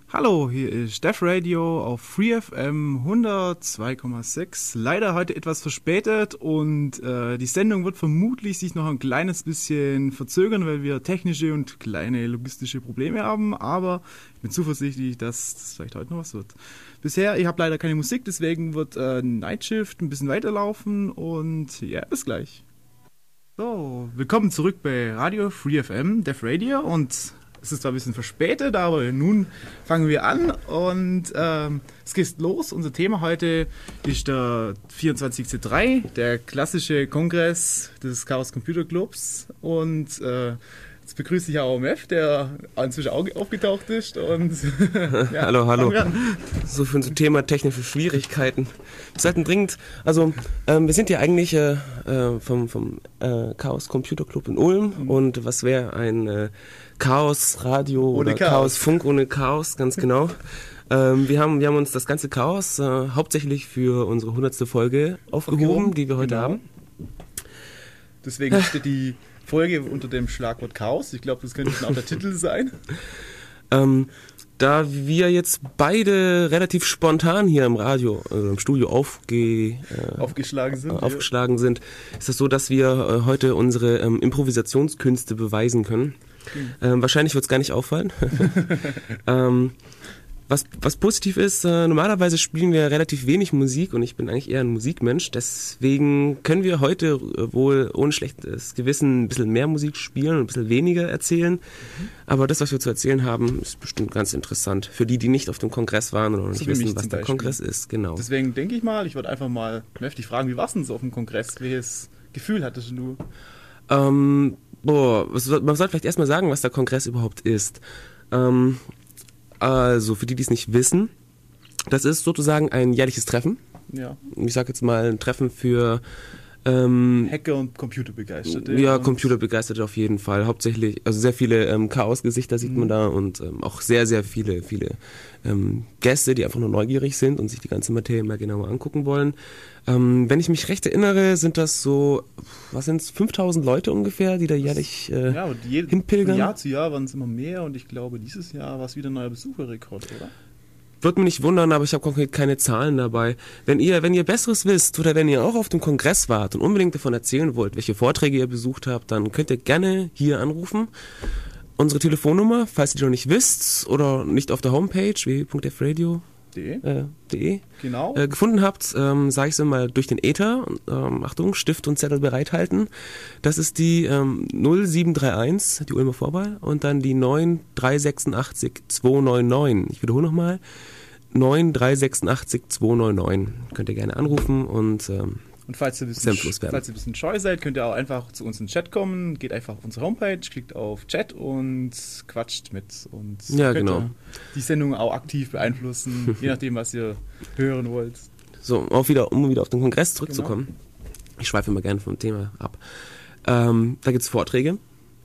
Hallo, hier ist Def Radio auf FreeFM 102,6. Leider heute etwas verspätet und die Sendung wird vermutlich sich noch ein kleines bisschen verzögern, weil wir technische und kleine logistische Probleme haben, aber ich bin zuversichtlich, dass das vielleicht heute noch was wird. Bisher, ich habe leider keine Musik, deswegen wird Night Shift ein bisschen weiterlaufen und ja, bis gleich. So, willkommen zurück bei Radio FreeFM, Def Radio, und es ist zwar ein bisschen verspätet, aber nun fangen wir an und es geht los. Unser Thema heute ist der 24C3, der klassische Kongress des Chaos Computer Clubs, und jetzt begrüße ich auch OMF, der inzwischen auch aufgetaucht ist. Und ja, hallo. So für unser Thema technische Schwierigkeiten. Wir sollten dringend, also wir sind ja eigentlich vom Chaos Computer Club in Ulm, und was wäre ein Chaos Radio oder Chaos Funk ohne Chaos, ganz genau. Wir haben uns das ganze Chaos hauptsächlich für unsere 100. Folge aufgehoben, die wir heute haben. Deswegen steht die Folge unter dem Schlagwort Chaos. Ich glaube, das könnte auch der Titel sein. Da wir jetzt beide relativ spontan hier im Radio, also im Studio aufgeschlagen sind, ist es so, dass wir heute unsere Improvisationskünste beweisen können. Wahrscheinlich wird es gar nicht auffallen. Was positiv ist, normalerweise spielen wir relativ wenig Musik und ich bin eigentlich eher ein Musikmensch, deswegen können wir heute wohl ohne schlechtes Gewissen ein bisschen mehr Musik spielen und ein bisschen weniger erzählen, aber das, was wir zu erzählen haben, ist bestimmt ganz interessant für die nicht auf dem Kongress waren oder nicht wissen, was der Kongress ist. Genau. Deswegen denke ich mal, ich würde einfach mal mächtig fragen, wie war es denn so auf dem Kongress? Welches Gefühl hattest du? Man sollte vielleicht erstmal sagen, was der Kongress überhaupt ist. Also, für die es nicht wissen, das ist sozusagen ein jährliches Treffen. Ja. Ich sage jetzt mal ein Treffen für Hacker und Computerbegeisterte. Ja, Computerbegeisterte auf jeden Fall. Hauptsächlich, also sehr viele Chaos-Gesichter sieht man da und auch sehr, sehr viele Gäste, die einfach nur neugierig sind und sich die ganze Materie mal genauer angucken wollen. Wenn ich mich recht erinnere, sind das so, 5.000 Leute ungefähr, die da jährlich hinpilgern. Von Jahr zu Jahr waren es immer mehr und ich glaube, dieses Jahr war es wieder ein neuer Besucherrekord, oder? Würde mich nicht wundern, aber ich habe konkret keine Zahlen dabei. Wenn ihr Besseres wisst oder wenn ihr auch auf dem Kongress wart und unbedingt davon erzählen wollt, welche Vorträge ihr besucht habt, dann könnt ihr gerne hier anrufen. Unsere Telefonnummer, falls ihr die noch nicht wisst oder nicht auf der Homepage www.defradio.de genau. Gefunden habt, sage ich es immer durch den Äther. Achtung, Stift und Zettel bereithalten. Das ist die 0731, die Ulmer Vorwahl, und dann die 9386 299. Ich wiederhole nochmal, 9386 299. Könnt ihr gerne anrufen und falls ihr ein bisschen scheu seid, könnt ihr auch einfach zu uns in den Chat kommen. Geht einfach auf unsere Homepage, klickt auf Chat und quatscht mit. Und ja, genau. Die Sendung auch aktiv beeinflussen, je nachdem, was ihr hören wollt. So, um wieder auf den Kongress zurückzukommen. Genau. Ich schweife immer gerne vom Thema ab. Da gibt es Vorträge.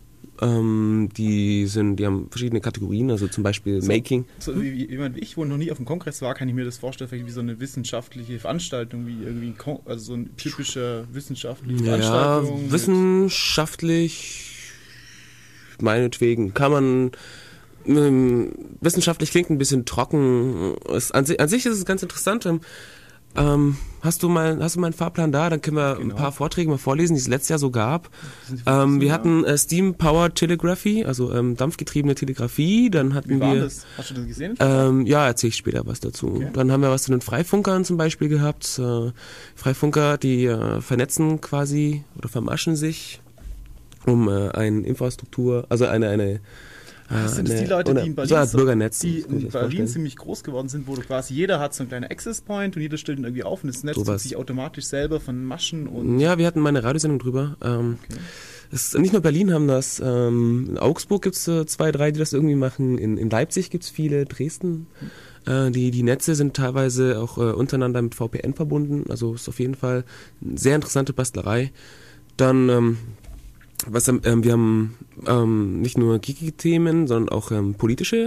Die haben verschiedene Kategorien, also zum Beispiel Making. So wie jemand wie ich, wo noch nie auf dem Kongress war, kann ich mir das vorstellen, vielleicht wie so eine wissenschaftliche Veranstaltung, wie irgendwie so eine typische wissenschaftliche Veranstaltung. Ja, wissenschaftlich, meinetwegen, kann man, wissenschaftlich klingt ein bisschen trocken. An sich ist es ganz interessant. Hast du mal einen Fahrplan da? Dann können wir ein paar Vorträge mal vorlesen, die es letztes Jahr so gab. Wir hatten Steam Powered Telegraphy, also dampfgetriebene Telegrafie. Dann hatten Wie war das? Hast du das gesehen? Ja, erzähle ich später was dazu. Okay. Dann haben wir was zu den Freifunkern zum Beispiel gehabt. Freifunker, die vernetzen quasi oder vermaschen sich, um eine Infrastruktur, also eine sind das die Leute, die in Berlin, so als Bürgernetz, die in Berlin ziemlich groß geworden sind, wo du quasi jeder hat so einen kleinen Access Point und jeder stellt ihn irgendwie auf und das Netz tut sich automatisch selber von Maschen und... Ja, wir hatten mal eine Radiosendung drüber. Nicht nur Berlin haben das, in Augsburg gibt es 2, 3, die das irgendwie machen, in Leipzig gibt es viele, Dresden. Die Netze sind teilweise auch untereinander mit VPN verbunden, also ist auf jeden Fall eine sehr interessante Bastlerei. Dann... wir haben nicht nur geeky Themen, sondern auch politische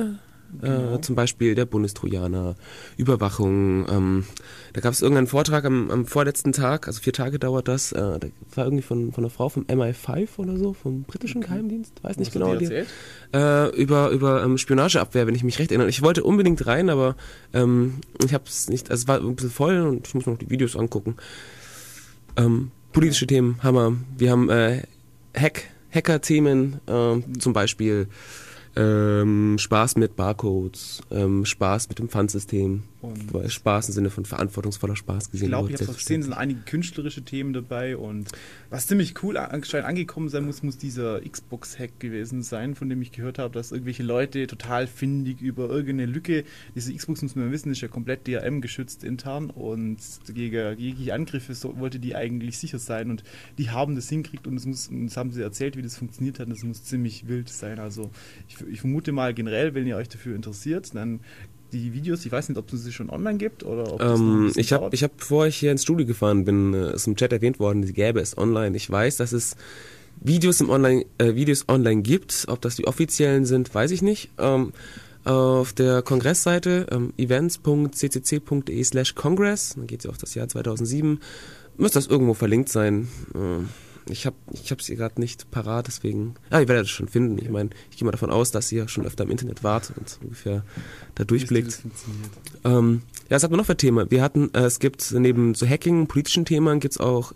Genau. Zum Beispiel der Bundestrojaner, Überwachung. Da gab es irgendeinen Vortrag am vorletzten Tag, also 4 Tage dauert das. Da war irgendwie von einer Frau vom MI5 oder so, vom britischen Geheimdienst, weiß nicht genau. Über Spionageabwehr, wenn ich mich recht erinnere. Ich wollte unbedingt rein, aber ich habe es nicht, also es war ein bisschen voll und ich muss noch die Videos angucken. Politische Themen, Hammer. Wir haben Hacker-Themen, zum Beispiel Spaß mit Barcodes, Spaß mit dem Pfandsystem, Spaß im Sinne von verantwortungsvoller Spaß gesehen. Ich glaube, ich habe es gesehen, sind einige künstlerische Themen dabei und was ziemlich cool anscheinend angekommen sein muss dieser Xbox-Hack gewesen sein, von dem ich gehört habe, dass irgendwelche Leute total findig über irgendeine Lücke, diese Xbox, muss man wissen, ist ja komplett DRM geschützt intern und gegen jegliche Angriffe wollte die eigentlich sicher sein und die haben das hingekriegt und das haben sie erzählt, wie das funktioniert hat und das muss ziemlich wild sein. Also ich vermute mal generell, wenn ihr euch dafür interessiert, dann die Videos, ich weiß nicht, ob es sie schon online gibt oder ob das noch ich habe, bevor ich hier ins Studio gefahren bin, ist im Chat erwähnt worden, die gäbe es online. Ich weiß, dass es Videos online gibt. Ob das die offiziellen sind, weiß ich nicht. Auf der Kongressseite events.ccc.de/congress, dann geht es auf das Jahr 2007, müsste das irgendwo verlinkt sein. Ich hab sie gerade nicht parat, deswegen. Ihr werdet es schon finden. Ich meine, ich gehe mal davon aus, dass ihr schon öfter im Internet wart und ungefähr da durchblickt. Was hat man noch für Themen? Wir hatten, es gibt neben so Hacking, politischen Themen gibt's auch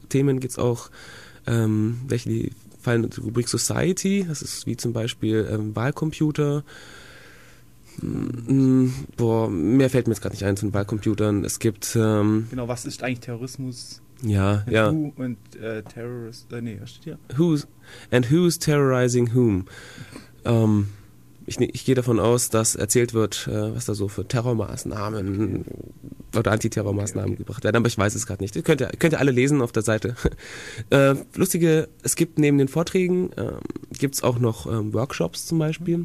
welche die fallen in die Rubrik Society. Das ist wie zum Beispiel Wahlcomputer. Mehr fällt mir jetzt gerade nicht ein zu den Wahlcomputern. Es gibt genau, was ist eigentlich Terrorismus? Ja. Who und Terrorist, was steht hier? Who's terrorizing whom? Ich gehe davon aus, dass erzählt wird, was da so für Terrormaßnahmen oder Antiterrormaßnahmen gebracht werden, aber ich weiß es gerade nicht. Könnt ihr alle lesen auf der Seite. Es gibt neben den Vorträgen, gibt's auch noch Workshops zum Beispiel.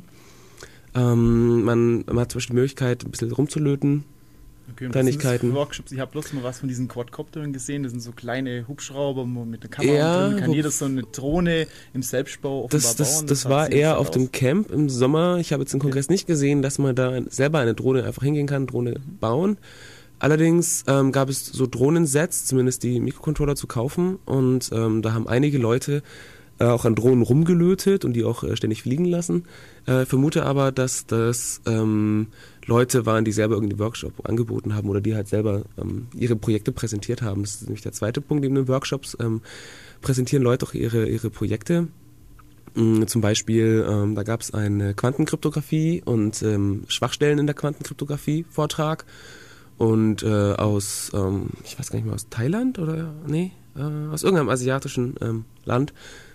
Man hat zum Beispiel die Möglichkeit, ein bisschen rumzulöten. Okay, Kleinigkeiten. Workshops. Ich habe bloß mal was von diesen Quadcoptern gesehen. Das sind so kleine Hubschrauber mit einer Kamera drin. Kann jeder so eine Drohne im Selbstbau offenbar bauen. Das war eher auf dem Camp im Sommer. Ich habe jetzt im Kongress nicht gesehen, dass man da selber eine Drohne einfach hingehen kann, Drohne bauen. Allerdings gab es so Drohnensets, zumindest die Mikrocontroller zu kaufen. Und da haben einige Leute auch an Drohnen rumgelötet und die auch ständig fliegen lassen. Vermute aber, dass das Leute waren, die selber irgendeinen Workshop angeboten haben oder die halt selber ihre Projekte präsentiert haben. Das ist nämlich der zweite Punkt in den Workshops. Präsentieren Leute auch ihre Projekte. Zum Beispiel, da gab es eine Quantenkryptographie und Schwachstellen in der Quantenkryptographie Vortrag. Und aus, ich weiß gar nicht mehr, aus Thailand oder, aus irgendeinem asiatischen Land,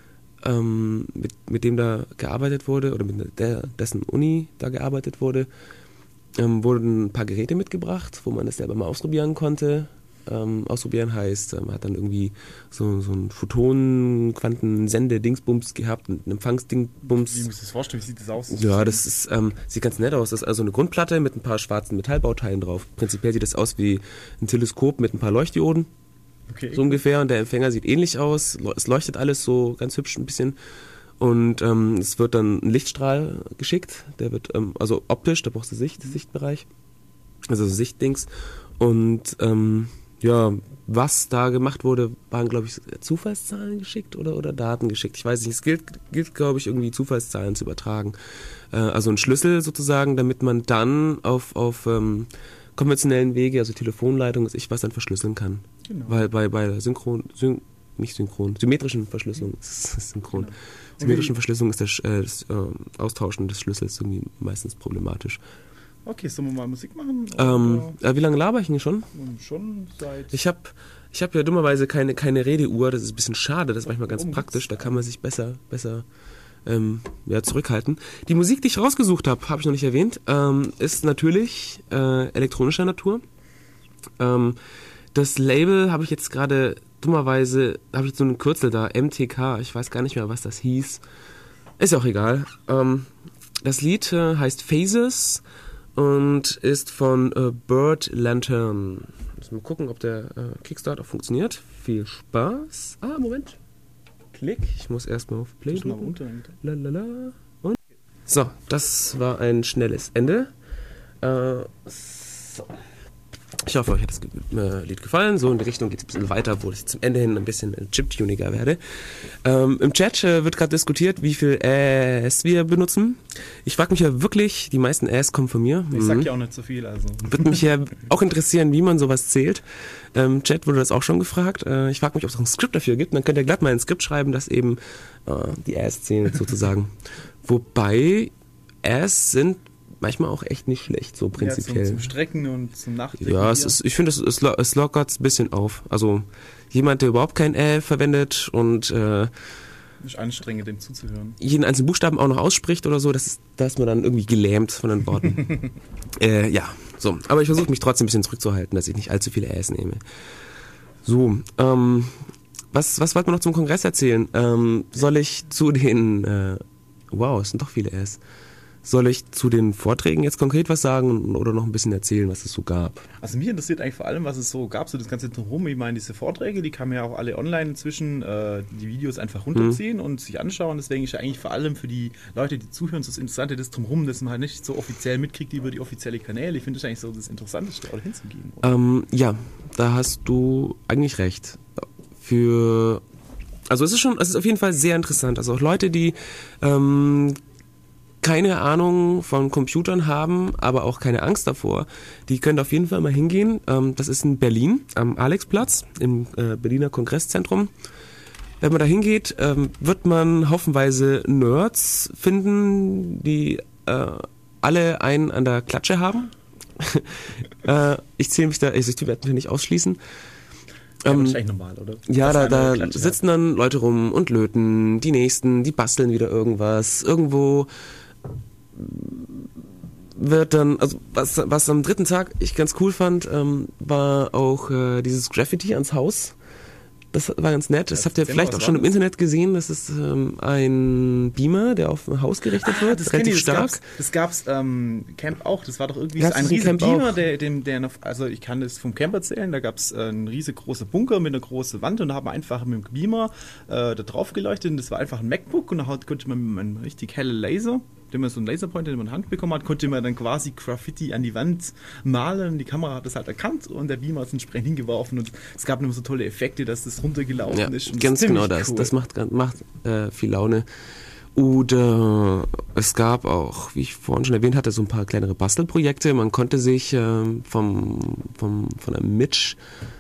mit dem da gearbeitet wurde oder mit dessen Uni da gearbeitet wurde, wurden ein paar Geräte mitgebracht, wo man das selber mal ausprobieren konnte. Ausprobieren heißt, man hat dann irgendwie so ein Photonen-Quantensende-Dingsbums gehabt, ein Empfangsdingsbums. Wie muss ich das vorstellen? Wie sieht das aus? Ja, das ist, sieht ganz nett aus. Das ist also eine Grundplatte mit ein paar schwarzen Metallbauteilen drauf. Prinzipiell sieht das aus wie ein Teleskop mit ein paar Leuchtdioden. Okay, so ungefähr. Und der Empfänger sieht ähnlich aus. Es leuchtet alles so ganz hübsch ein bisschen. Und es wird dann ein Lichtstrahl geschickt. Der wird, also optisch, da brauchst du Sichtbereich. Also Sichtdings. Und was da gemacht wurde, waren, glaube ich, Zufallszahlen geschickt oder Daten geschickt. Ich weiß nicht, es gilt, glaube ich, irgendwie Zufallszahlen zu übertragen. Also ein Schlüssel sozusagen, damit man dann auf konventionellen Wege, also Telefonleitung, was dann verschlüsseln kann. Genau. Weil bei symmetrischen Verschlüsselung ist es synchron. Genau. Symmetrischen Verschlüsselung ist das Austauschen des Schlüssels irgendwie meistens problematisch. Okay, sollen wir mal Musik machen? Wie lange laber ich denn schon? Schon seit... Ich hab ja dummerweise keine Redeuhr, das ist ein bisschen schade, das ist manchmal ganz praktisch, da kann man sich besser zurückhalten. Die Musik, die ich rausgesucht habe ich noch nicht erwähnt, ist natürlich elektronischer Natur. Das Label habe ich jetzt gerade dummerweise, habe ich so einen Kürzel da, MTK, ich weiß gar nicht mehr, was das hieß. Ist auch egal. Das Lied heißt Phases und ist von Bird Lantern. Mal gucken, ob der Kickstart auch funktioniert. Viel Spaß. Moment. Klick. Ich muss erstmal auf Play drücken. Und so, das war ein schnelles Ende. So. Ich hoffe, euch hat das Lied gefallen. So in die Richtung geht es ein bisschen weiter, wo ich zum Ende hin ein bisschen chiptuniger werde. Im Chat wird gerade diskutiert, wie viel Äs wir benutzen. Ich frage mich ja wirklich, die meisten Äs kommen von mir. Ich sag ja auch nicht so viel. Also. Würde mich ja auch interessieren, wie man sowas zählt. Im Chat wurde das auch schon gefragt. Ich frage mich, ob es ein Skript dafür gibt. Dann könnt ihr glatt mal ein Skript schreiben, das eben die Äs zählt sozusagen. Wobei Äs sind manchmal auch echt nicht schlecht, so prinzipiell. Ja, zum Strecken und zum Nachdenken. Ja, ich finde, es lockert es ein bisschen auf. Also jemand, der überhaupt kein verwendet und ist anstrengend, dem zuzuhören. jeden einzelnen Buchstaben auch noch ausspricht oder so, da ist man dann irgendwie gelähmt von den Worten. Ja, so. Aber ich versuche mich trotzdem ein bisschen zurückzuhalten, dass ich nicht allzu viele Äs nehme. So, was wollten wir noch zum Kongress erzählen? Soll ich zu den... wow, es sind doch viele Äs. Soll ich zu den Vorträgen jetzt konkret was sagen oder noch ein bisschen erzählen, was es so gab? Also mich interessiert eigentlich vor allem, was es so gab, so das ganze Drumherum. Ich meine, diese Vorträge, die kann man ja auch alle online inzwischen die Videos einfach runterziehen und sich anschauen. Deswegen ist ja eigentlich vor allem für die Leute, die zuhören, so das Interessante, das Drumherum, das man halt nicht so offiziell mitkriegt über die offiziellen Kanäle. Ich finde das eigentlich so das Interessanteste, da hinzugehen. Ja, da hast du eigentlich recht. Also es ist auf jeden Fall sehr interessant. Also auch Leute, die keine Ahnung von Computern haben, aber auch keine Angst davor, die können auf jeden Fall mal hingehen. Das ist in Berlin, am Alexplatz, im Berliner Kongresszentrum. Wenn man da hingeht, wird man haufenweise Nerds finden, die alle einen an der Klatsche haben. Ich zähle mich da, ich werde mich nicht ausschließen. Ja, das ist eigentlich normal, oder? Ja, da sitzen dann Leute rum und löten, die Nächsten, die basteln wieder irgendwas. Irgendwo wird dann, also was am dritten Tag ich ganz cool fand, war auch dieses Graffiti ans Haus. Das war ganz nett. Das habt ihr vielleicht auch schon im Internet gesehen. Das ist ein Beamer, der auf ein Haus gerichtet wird. Das relativ stark. Das gab's Camp auch. Das war doch irgendwie ein riesiger Beamer, also ich kann das vom Camp erzählen. Da gab's einen riesengroßen Bunker mit einer großen Wand und da haben wir einfach mit dem Beamer da drauf geleuchtet. Und das war einfach ein MacBook und da konnte man mit einem richtig hellen Laser, den man so einen Laserpointer in die Hand bekommen hat, konnte man dann quasi Graffiti an die Wand malen. Die Kamera hat das halt erkannt und der Beamer ist entsprechend hingeworfen und es gab immer so tolle Effekte, dass das runtergelaufen ist. Und ganz genau das. Cool. Das macht viel Laune. Oder es gab auch, wie ich vorhin schon erwähnt hatte, so ein paar kleinere Bastelprojekte. Man konnte sich von einem Mitch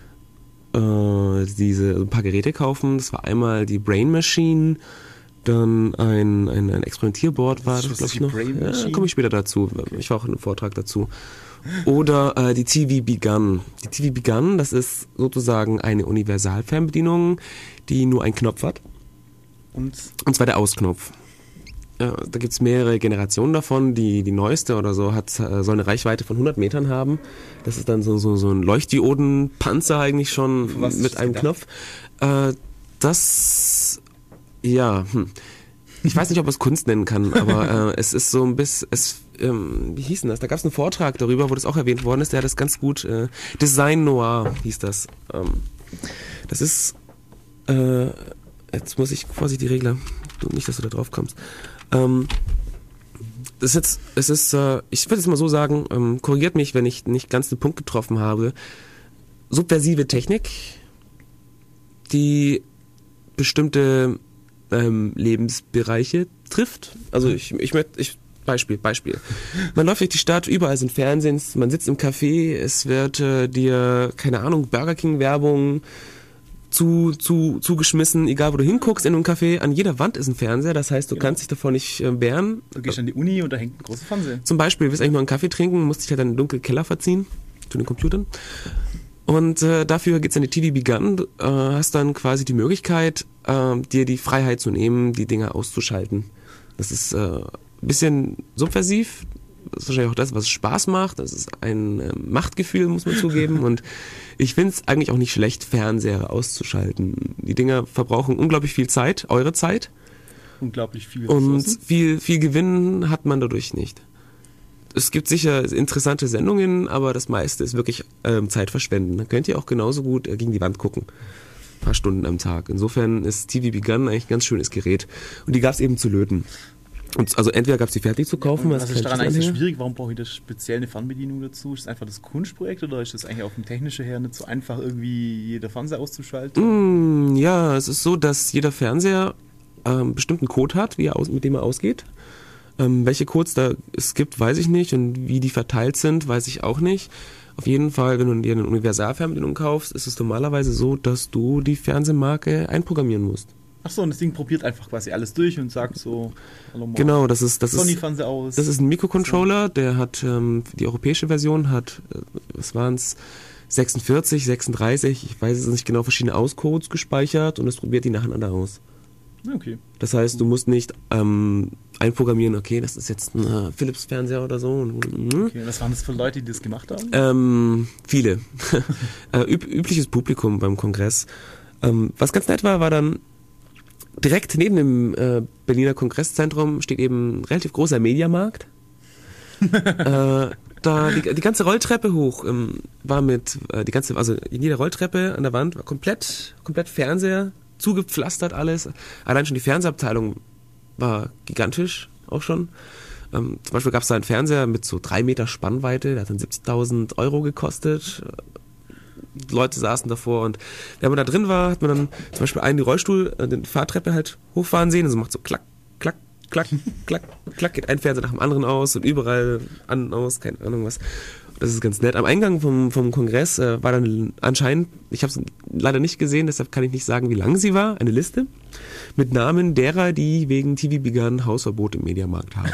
ein paar Geräte kaufen. Das war einmal die Brain Machine, dann ein Experimentierboard war das, glaube ich, noch. Ja, komme ich später dazu. Ich war auch in einem Vortrag dazu. Oder die TV Begun. Die TV Begun, das ist sozusagen eine Universalfernbedienung, die nur einen Knopf hat. Und zwar der Ausknopf. Da gibt es mehrere Generationen davon. Die neueste oder so soll eine Reichweite von 100 Metern haben. Das ist dann so ein Leuchtdiodenpanzer eigentlich schon mit einem Knopf. Ich weiß nicht, ob man es Kunst nennen kann, aber es ist so ein bisschen, wie hieß denn das? Da gab es einen Vortrag darüber, wo das auch erwähnt worden ist, der hat das ganz gut, Design Noir hieß das. Das ist, jetzt muss ich, Vorsicht, die Regler, nicht, dass du da drauf kommst. Ich würde jetzt mal so sagen, korrigiert mich, wenn ich nicht ganz den Punkt getroffen habe. Subversive Technik, die bestimmte Lebensbereiche trifft. Also Beispiel. Man läuft durch die Stadt, überall sind Fernsehens, man sitzt im Café, es wird dir, keine Ahnung, Burger King Werbung zugeschmissen, egal wo du hinguckst in einem Café, an jeder Wand ist ein Fernseher, das heißt, du kannst dich davon nicht wehren. Du gehst an die Uni und da hängt ein großer Fernseher. Zum Beispiel, du willst eigentlich nur einen Kaffee trinken, musst dich halt in den dunklen Keller verziehen, zu den Computern. Und dafür geht's an die TV Begun, hast dann quasi die Möglichkeit, dir die Freiheit zu nehmen, die Dinge auszuschalten. Das ist ein bisschen subversiv, das ist wahrscheinlich auch das, was Spaß macht, das ist ein Machtgefühl, muss man zugeben, und ich finde es eigentlich auch nicht schlecht, Fernseher auszuschalten. Die Dinger verbrauchen unglaublich viel Zeit, eure Zeit. Unglaublich viel Ressourcen. Und viel Gewinn hat man dadurch nicht. Es gibt sicher interessante Sendungen, aber das meiste ist wirklich Zeit verschwenden. Da könnt ihr auch genauso gut gegen die Wand gucken. Ein paar Stunden am Tag. Insofern ist TV Begun eigentlich ein ganz schönes Gerät. Und die gab es eben zu löten. Und also entweder gab es die fertig zu kaufen. Was ist daran eigentlich so schwierig? Warum brauche ich da speziell eine Fernbedienung dazu? Ist das einfach das Kunstprojekt oder ist das eigentlich auf dem technischen her nicht so einfach, irgendwie jeder Fernseher auszuschalten? Ja, es ist so, dass jeder Fernseher bestimmten Code hat, mit dem er ausgeht. Welche Codes es gibt, weiß ich nicht. Und wie die verteilt sind, weiß ich auch nicht. Auf jeden Fall, wenn du dir eine Universalfernbedienung kaufst, ist es normalerweise so, dass du die Fernsehmarke einprogrammieren musst. Achso, und das Ding probiert einfach quasi alles durch und sagt so, genau, das ist Sony-Fernseher aus. Das ist ein Mikrocontroller, der hat, die europäische Version hat, was waren es, 46, 36, ich weiß es nicht genau, verschiedene Auscodes gespeichert und es probiert die nacheinander aus. Okay. Das heißt, du musst nicht einprogrammieren, okay, das ist jetzt ein Philips-Fernseher oder so. Okay, was waren das für Leute, die das gemacht haben? Viele. Übliches Publikum beim Kongress. Was ganz nett war dann, direkt neben dem Berliner Kongresszentrum steht eben ein relativ großer Mediamarkt. Da die ganze Rolltreppe hoch war also in jeder Rolltreppe an der Wand war komplett Fernseher, zugepflastert alles. Allein schon die Fernsehabteilung war gigantisch auch schon. Zum Beispiel gab es da einen Fernseher mit so 3 Meter Spannweite, der hat dann 70.000 € gekostet. Leute saßen davor und wenn man da drin war, hat man dann zum Beispiel die die Fahrtreppe halt hochfahren sehen und so macht so klack, klack, klack, klack, klack, geht ein Fernseher nach dem anderen aus und überall an und aus, keine Ahnung was. Das ist ganz nett. Am Eingang vom Kongress war dann anscheinend, ich habe es leider nicht gesehen, deshalb kann ich nicht sagen, wie lang sie war, eine Liste mit Namen derer, die wegen TV Begun Hausverbot im Mediamarkt haben.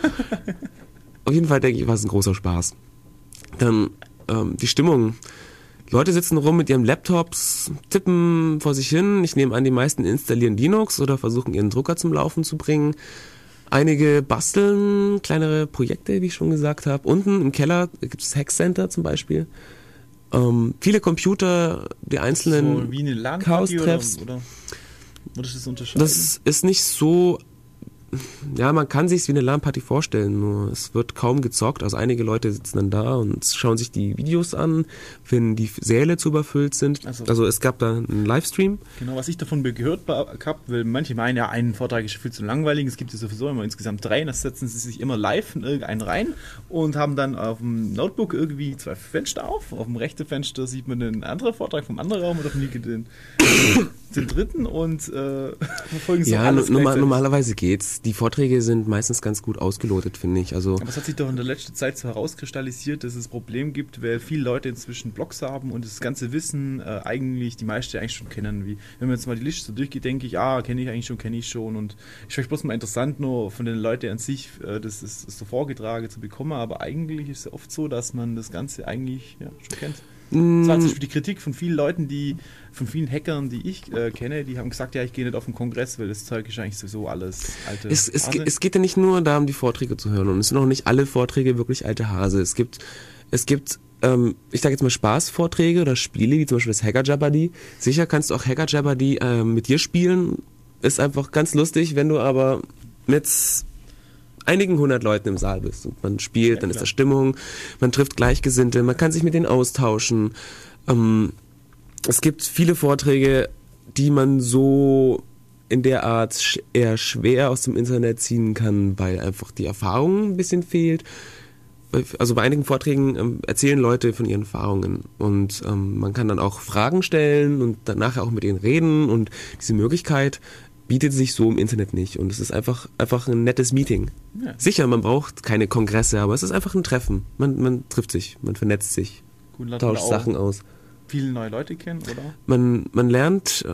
Auf jeden Fall denke ich, war es ein großer Spaß. Dann die Stimmung. Leute sitzen rum mit ihren Laptops, tippen vor sich hin. Ich nehme an, die meisten installieren Linux oder versuchen ihren Drucker zum Laufen zu bringen. Einige basteln kleinere Projekte, wie ich schon gesagt habe. Unten im Keller gibt es Hack Center zum Beispiel. Viele Computer, die einzelnen so wie eine Chaos-Treffs. Oder würdest du das unterscheiden? Das ist nicht so... Ja, man kann sich wie eine LAN-Party vorstellen, nur es wird kaum gezockt. Also einige Leute sitzen dann da und schauen sich die Videos an, wenn die Säle zu überfüllt sind. Also es gab da einen Livestream. Genau, was ich davon gehört habe, weil manche meinen ja, einen Vortrag ist viel zu langweilig, es gibt ja sowieso immer insgesamt 3, das setzen sie sich immer live in irgendeinen rein und haben dann auf dem Notebook irgendwie 2 Fenster auf. Auf dem rechten Fenster sieht man den anderen Vortrag vom anderen Raum und auf dem linken den dritten und verfolgen so alles. Ja, normalerweise geht's. Die Vorträge sind meistens ganz gut ausgelotet, finde ich. Also, aber es hat sich doch in der letzten Zeit so herauskristallisiert, dass es ein Problem gibt, weil viele Leute inzwischen Blogs haben und das ganze Wissen die meisten eigentlich schon kennen. Wenn man jetzt mal die Liste so durchgeht, denke ich, kenne ich schon. Und ich finde es bloß mal interessant, nur von den Leuten an sich, das ist so vorgetragen zu bekommen, aber eigentlich ist es oft so, dass man das Ganze eigentlich schon kennt. Das war zum Beispiel die Kritik von vielen Leuten, von vielen Hackern, die ich kenne, die haben gesagt, ich gehe nicht auf den Kongress, weil das Zeug ist eigentlich sowieso alles alte Hase. Es geht ja nicht nur darum, die Vorträge zu hören und es sind auch nicht alle Vorträge wirklich alte Hase. Es gibt ich sage jetzt mal Spaßvorträge oder Spiele, wie zum Beispiel das Hacker Jeopardy. Sicher kannst du auch Hacker Jeopardy mit dir spielen. Ist einfach ganz lustig, wenn du aber mit einigen 100 Leuten im Saal bist und man spielt, dann ist da Stimmung, man trifft Gleichgesinnte, man kann sich mit denen austauschen. Es gibt viele Vorträge, die man so in der Art eher schwer aus dem Internet ziehen kann, weil einfach die Erfahrung ein bisschen fehlt. Also bei einigen Vorträgen erzählen Leute von ihren Erfahrungen und man kann dann auch Fragen stellen und dann nachher auch mit ihnen reden und diese Möglichkeit bietet sich so im Internet nicht und es ist einfach ein nettes Meeting. Ja. Sicher, man braucht keine Kongresse, aber es ist einfach ein Treffen. Man trifft sich, man vernetzt sich, tauscht Sachen aus. Viele neue Leute kennen, oder? Man lernt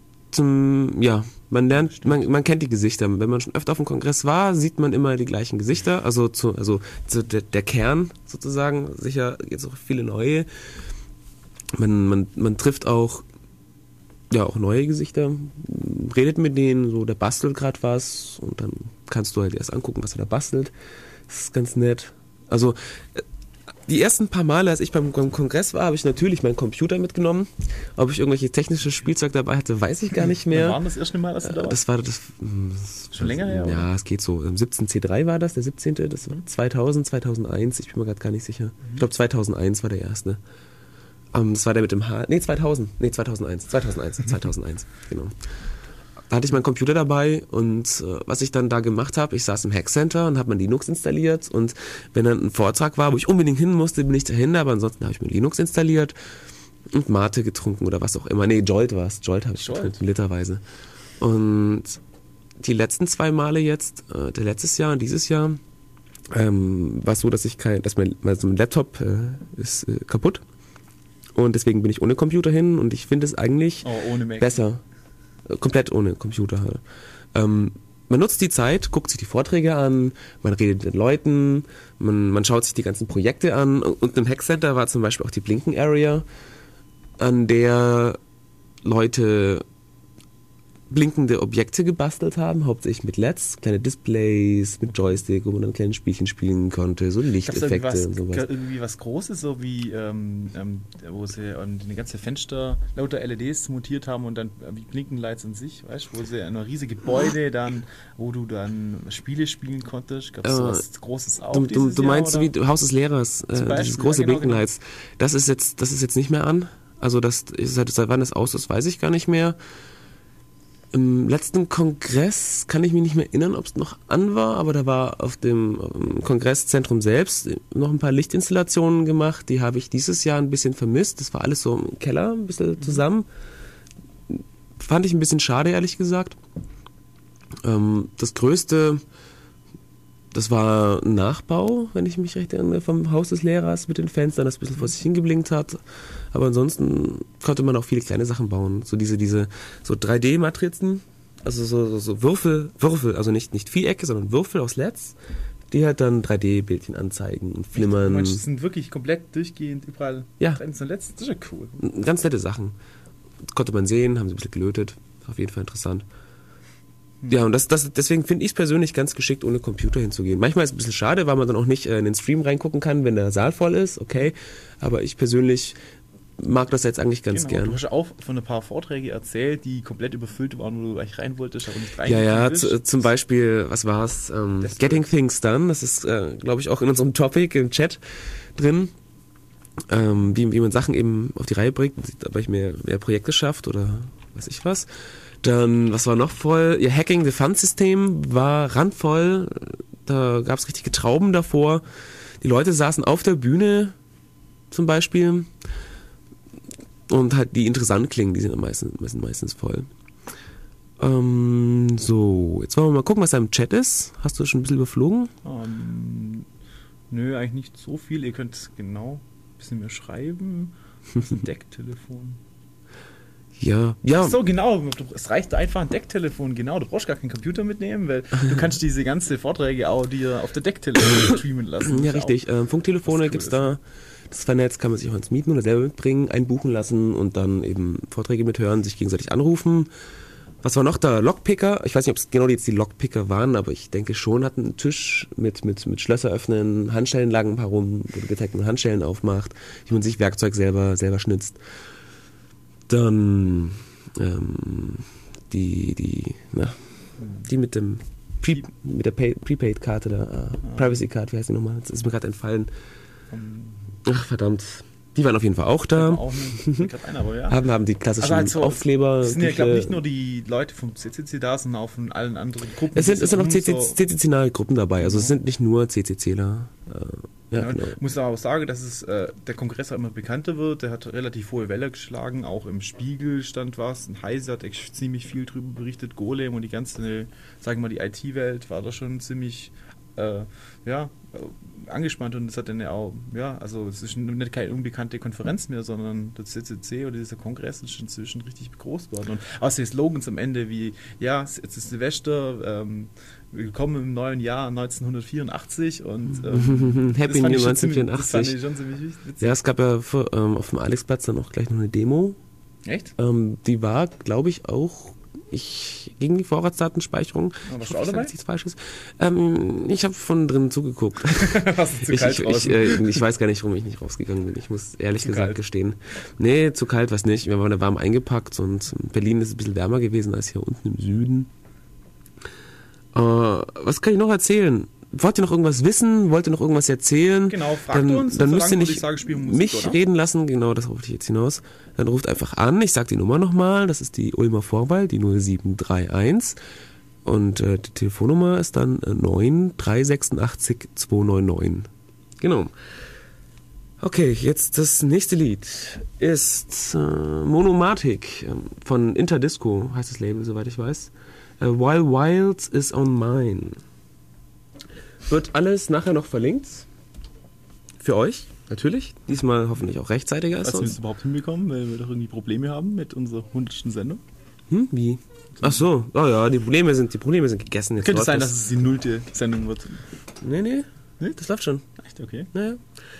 man kennt die Gesichter. Wenn man schon öfter auf dem Kongress war, sieht man immer die gleichen Gesichter. Also der Kern sozusagen, sicher jetzt auch viele neue. Man trifft auch neue Gesichter, redet mit denen, so der bastelt gerade was und dann kannst du halt erst angucken, was er da bastelt. Das ist ganz nett. Also die ersten paar Male, als ich beim Kongress war, habe ich natürlich meinen Computer mitgenommen. Ob ich irgendwelche technische Spielzeug dabei hatte, weiß ich gar nicht mehr. Wann war das erste Mal, als du da warst? Das war schon länger her? Ja, es geht so. Im 17C3 war das, der 17. Das war 2001, ich bin mir gerade gar nicht sicher. Ich glaube 2001 war der erste. Das war der mit dem 2001, genau. da hatte ich meinen Computer dabei und was ich dann da gemacht habe, ich saß im Hackcenter und habe mein Linux installiert und wenn dann ein Vortrag war, wo ich unbedingt hin musste, bin ich dahin, aber ansonsten habe ich mir Linux installiert und Mate getrunken oder was auch immer. Nee, Jolt war es. Jolt habe ich getrunken, literweise. Und die letzten 2 Male jetzt, der letztes Jahr und dieses Jahr, war es so, dass mein Laptop ist kaputt und deswegen bin ich ohne Computer hin und ich finde es eigentlich besser. Komplett ohne Computer. Man nutzt die Zeit, guckt sich die Vorträge an, man redet mit den Leuten, man schaut sich die ganzen Projekte an und im Hackcenter war zum Beispiel auch die Blinken Area, an der Leute blinkende Objekte gebastelt haben, hauptsächlich mit LEDs, kleine Displays, mit Joystick, wo man dann kleine Spielchen spielen konnte, so Lichteffekte und sowas. Irgendwie was Großes, so wie wo sie eine ganze Fenster lauter LEDs montiert haben und dann wie Blinkenlights an sich, weißt du, wo sie ein riesiges Gebäude dann, wo du dann Spiele spielen konntest. Gab es was Großes auch Du meinst so wie Haus des Lehrers, dieses große Blinkenlights. Genau. Das ist jetzt nicht mehr an. Also seit wann das aus ist, weiß ich gar nicht mehr. Im letzten Kongress kann ich mich nicht mehr erinnern, ob es noch an war, aber da war auf dem Kongresszentrum selbst noch ein paar Lichtinstallationen gemacht. Die habe ich dieses Jahr ein bisschen vermisst. Das war alles so im Keller ein bisschen zusammen. Fand ich ein bisschen schade, ehrlich gesagt. Das Größte, das war ein Nachbau, wenn ich mich recht erinnere, vom Haus des Lehrers mit den Fenstern, das ein bisschen vor sich hingeblinkt hat. Aber ansonsten konnte man auch viele kleine Sachen bauen. So diese so 3D-Matrizen, also so Würfel, also nicht Vierecke, sondern Würfel aus LEDs, die halt dann 3D-Bildchen anzeigen und flimmern. Manche sind wirklich komplett durchgehend überall. Ja. Das ist ja cool. Ganz nette Sachen. Konnte man sehen, haben sie ein bisschen gelötet. Auf jeden Fall interessant. Ja, und deswegen finde ich es persönlich ganz geschickt, ohne Computer hinzugehen. Manchmal ist es ein bisschen schade, weil man dann auch nicht in den Stream reingucken kann, wenn der Saal voll ist, okay. Aber ich persönlich mag das jetzt eigentlich ganz gern. Du hast auch von ein paar Vorträgen erzählt, die komplett überfüllt waren, wo du gleich rein wolltest, aber nicht rein. Ja, zum Beispiel, was war's? Getting Things Done, das ist, glaube ich, auch in unserem Topic im Chat drin. Wie man Sachen eben auf die Reihe bringt, ob ich mehr Projekte schafft oder weiß ich was. Dann, was war noch voll? Ja, Hacking the Fund-System war randvoll. Da gab es richtige Trauben davor. Die Leute saßen auf der Bühne zum Beispiel und halt die interessant klingen, die sind meistens voll. So, jetzt wollen wir mal gucken, was da im Chat ist. Hast du schon ein bisschen überflogen? Nö, eigentlich nicht so viel. Ihr könnt genau ein bisschen mehr schreiben. Das ist ein Decktelefon. Ja. Ach so, genau. Es reicht einfach ein Decktelefon, genau. Du brauchst gar keinen Computer mitnehmen, weil du kannst diese ganze Vorträge auch dir auf der Decktelefon streamen lassen. Ja, richtig. Funktelefone cool gibt's da. Das vernetzt kann man sich auch ins Mieten oder selber mitbringen, einbuchen lassen und dann eben Vorträge mithören, sich gegenseitig anrufen. Was war noch da? Lockpicker. Ich weiß nicht, ob es genau jetzt die Lockpicker waren, aber ich denke schon, hatten einen Tisch mit Schlösser öffnen, Handschellen lagen ein paar rum, wo du geteckten Handschellen aufmacht, wie man sich Werkzeug selber schnitzt. Dann die mit der Prepaid-Karte da, Privacy-Card, wie heißt die nochmal? Das ist mir gerade entfallen. Ach, verdammt. Die waren auf jeden Fall auch da. Auch nicht einer, aber ja. Haben die klassischen Aufkleber. Es sind ja, glaube ich, nicht nur die Leute vom CCC da, sondern auch von allen anderen Gruppen. Es sind auch CCC-nahe Gruppen dabei, also es sind nicht nur CCCler. Ja, genau. Ich muss aber auch sagen, dass der Kongress auch immer bekannter wird. Der hat relativ hohe Welle geschlagen. Auch im Spiegel stand was. Ein Heise hat ziemlich viel drüber berichtet. Golem und die ganze, sagen wir mal, die IT-Welt war da schon ziemlich angespannt. Und das hat dann ja auch, also es ist nicht keine unbekannte Konferenz mehr, sondern der CCC oder dieser Kongress ist inzwischen richtig groß geworden. Und auch die Slogans am Ende wie, jetzt ist Silvester, willkommen im neuen Jahr 1984 und Happy New 1984. Das fand ich schon ziemlich witzig. Ja, es gab ja auf dem Alexplatz dann auch gleich noch eine Demo. Echt? Die war, glaube ich, auch gegen die Vorratsdatenspeicherung. Warst du auch dabei? Nichts Falsches. Ich habe von drinnen zugeguckt. Warst du zu kalt draußen? Ich weiß gar nicht, warum ich nicht rausgegangen bin. Ich muss ehrlich gesagt gestehen. Nee, zu kalt war es nicht. Wir waren da warm eingepackt und in Berlin ist es ein bisschen wärmer gewesen als hier unten im Süden. Was kann ich noch erzählen? wollt ihr noch irgendwas wissen? Wollt ihr noch irgendwas erzählen? Genau, fragt uns. Dann müsst ihr nicht ich sage, Musik, mich oder? reden lassen. Genau, das rufe ich jetzt hinaus. Dann ruft einfach an. Ich sage die Nummer nochmal. Das ist die Ulmer Vorwahl, die 0731. Und die Telefonnummer ist dann 9386 299. Genau. Okay, jetzt das nächste Lied ist Monomatic von Interdisco, heißt das Label, soweit ich weiß. While Wild is on Mine. Wird alles nachher noch verlinkt. Für euch, natürlich. Diesmal hoffentlich auch rechtzeitiger als wir sonst. es überhaupt hinbekommen, weil wir doch irgendwie Probleme haben mit unserer 100. Sendung. Wie? Ach so, oh ja, die Probleme sind gegessen. Jetzt könnte es sein, dass es die 0. Sendung wird. Nee, das läuft schon. Echt, okay. Naja.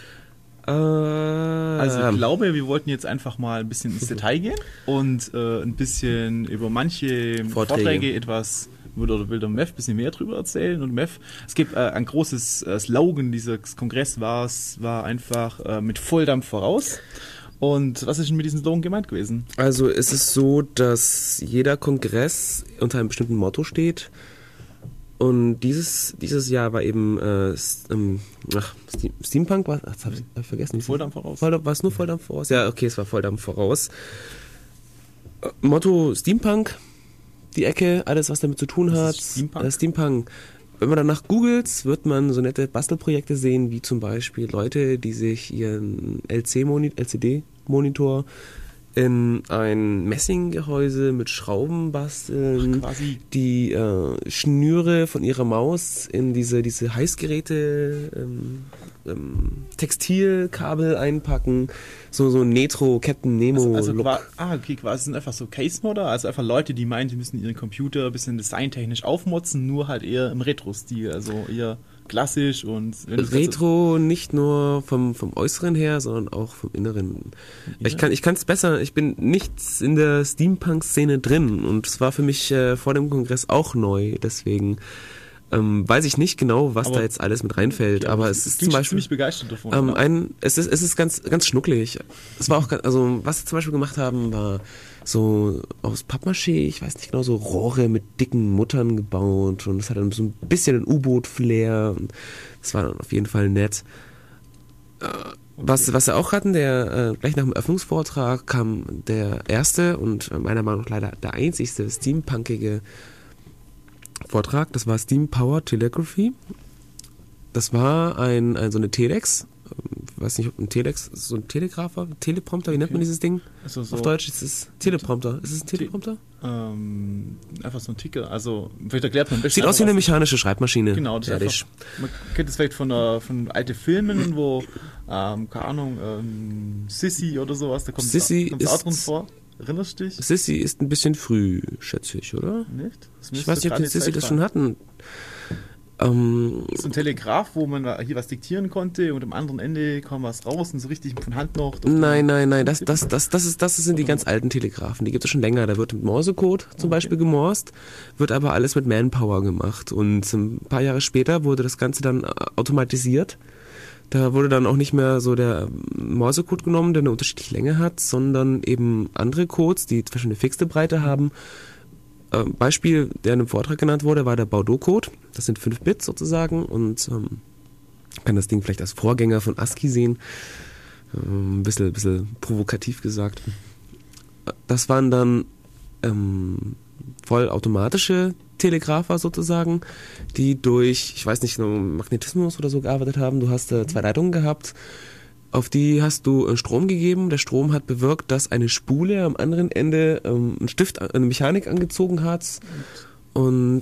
Also ich glaube, wir wollten jetzt einfach mal ein bisschen ins Detail gehen und ein bisschen über manche Vorträge etwas, will der Mev ein bisschen mehr drüber erzählen. Und Mev, es gibt ein großes Slogan dieses Kongress war einfach mit Volldampf voraus. Und was ist denn mit diesem Slogan gemeint gewesen? Also es ist so, dass jeder Kongress unter einem bestimmten Motto steht. Und dieses Jahr war eben Steampunk, das habe ich vergessen. Volldampf voraus. War es nur Volldampf voraus? Ja, okay, es war Volldampf voraus. Motto Steampunk, die Ecke, alles was damit zu tun hat. Steampunk. Wenn man danach googelt, wird man so nette Bastelprojekte sehen, wie zum Beispiel Leute, die sich ihren LCD-Monitor in ein Messinggehäuse mit Schrauben basteln, die Schnüre von ihrer Maus in diese Heißgeräte, Textilkabel einpacken, so Netro, Captain Nemo. Okay, quasi sind einfach so Case-Modder, also einfach Leute, die meinen, die müssen ihren Computer ein bisschen designtechnisch aufmotzen, nur halt eher im Retro-Stil, also eher klassisch und... Retro nicht nur vom Äußeren her, sondern auch vom Inneren. Ja. Ich kann es besser, ich bin nicht in der Steampunk-Szene drin und es war für mich vor dem Kongress auch neu, deswegen weiß ich nicht genau, was da jetzt alles mit reinfällt, aber es ist zum Beispiel... ziemlich begeistert davon. Es ist ganz schnucklig. Es war auch, also was sie zum Beispiel gemacht haben, war so aus Pappmaché, ich weiß nicht genau, so Rohre mit dicken Muttern gebaut und es hat dann so ein bisschen ein U-Boot-Flair. Das war dann auf jeden Fall nett. Was sie auch hatten, gleich nach dem Eröffnungsvortrag kam der erste und meiner Meinung nach leider der einzigste steampunkige Vortrag. Das war Steam Power Telegraphy. Das war so eine Telex. Ich weiß nicht, ob ein Telex, so ein Telegrapher, Teleprompter, wie nennt man dieses Ding? Also so auf Deutsch ist es Teleprompter. Ist es ein Teleprompter? Einfach so ein Ticker. Also, vielleicht erklärt man ein bisschen. Sieht aus wie eine mechanische Schreibmaschine. Genau, das ist man kennt es vielleicht von alten Filmen, wo, keine Ahnung, Sissy oder sowas, da kommt es auch drin vor. Erinnerst du dich? Sissy ist ein bisschen früh, schätze ich, oder? Nicht? Ich weiß nicht, ob die Sissy das schon hatten. So ein Telegraph, wo man hier was diktieren konnte und am anderen Ende kam was raus und so richtig von Hand noch. Nein, das sind die ganz alten Telegraphen, die gibt es schon länger. Da wird mit Morsecode zum Beispiel gemorst, wird aber alles mit Manpower gemacht und ein paar Jahre später wurde das Ganze dann automatisiert. Da wurde dann auch nicht mehr so der Morsecode genommen, der eine unterschiedliche Länge hat, sondern eben andere Codes, die zum Beispiel eine fixe Breite haben. Beispiel, der in einem Vortrag genannt wurde, war der Baudot-Code. Das sind 5 Bits sozusagen und kann das Ding vielleicht als Vorgänger von ASCII sehen. Ein bisschen provokativ gesagt. Das waren dann vollautomatische Telegrapher sozusagen, die durch, ich weiß nicht, Magnetismus oder so gearbeitet haben. Du hast 2 Leitungen gehabt, auf die hast du Strom gegeben. Der Strom hat bewirkt, dass eine Spule am anderen Ende einen Stift, eine Mechanik angezogen hat und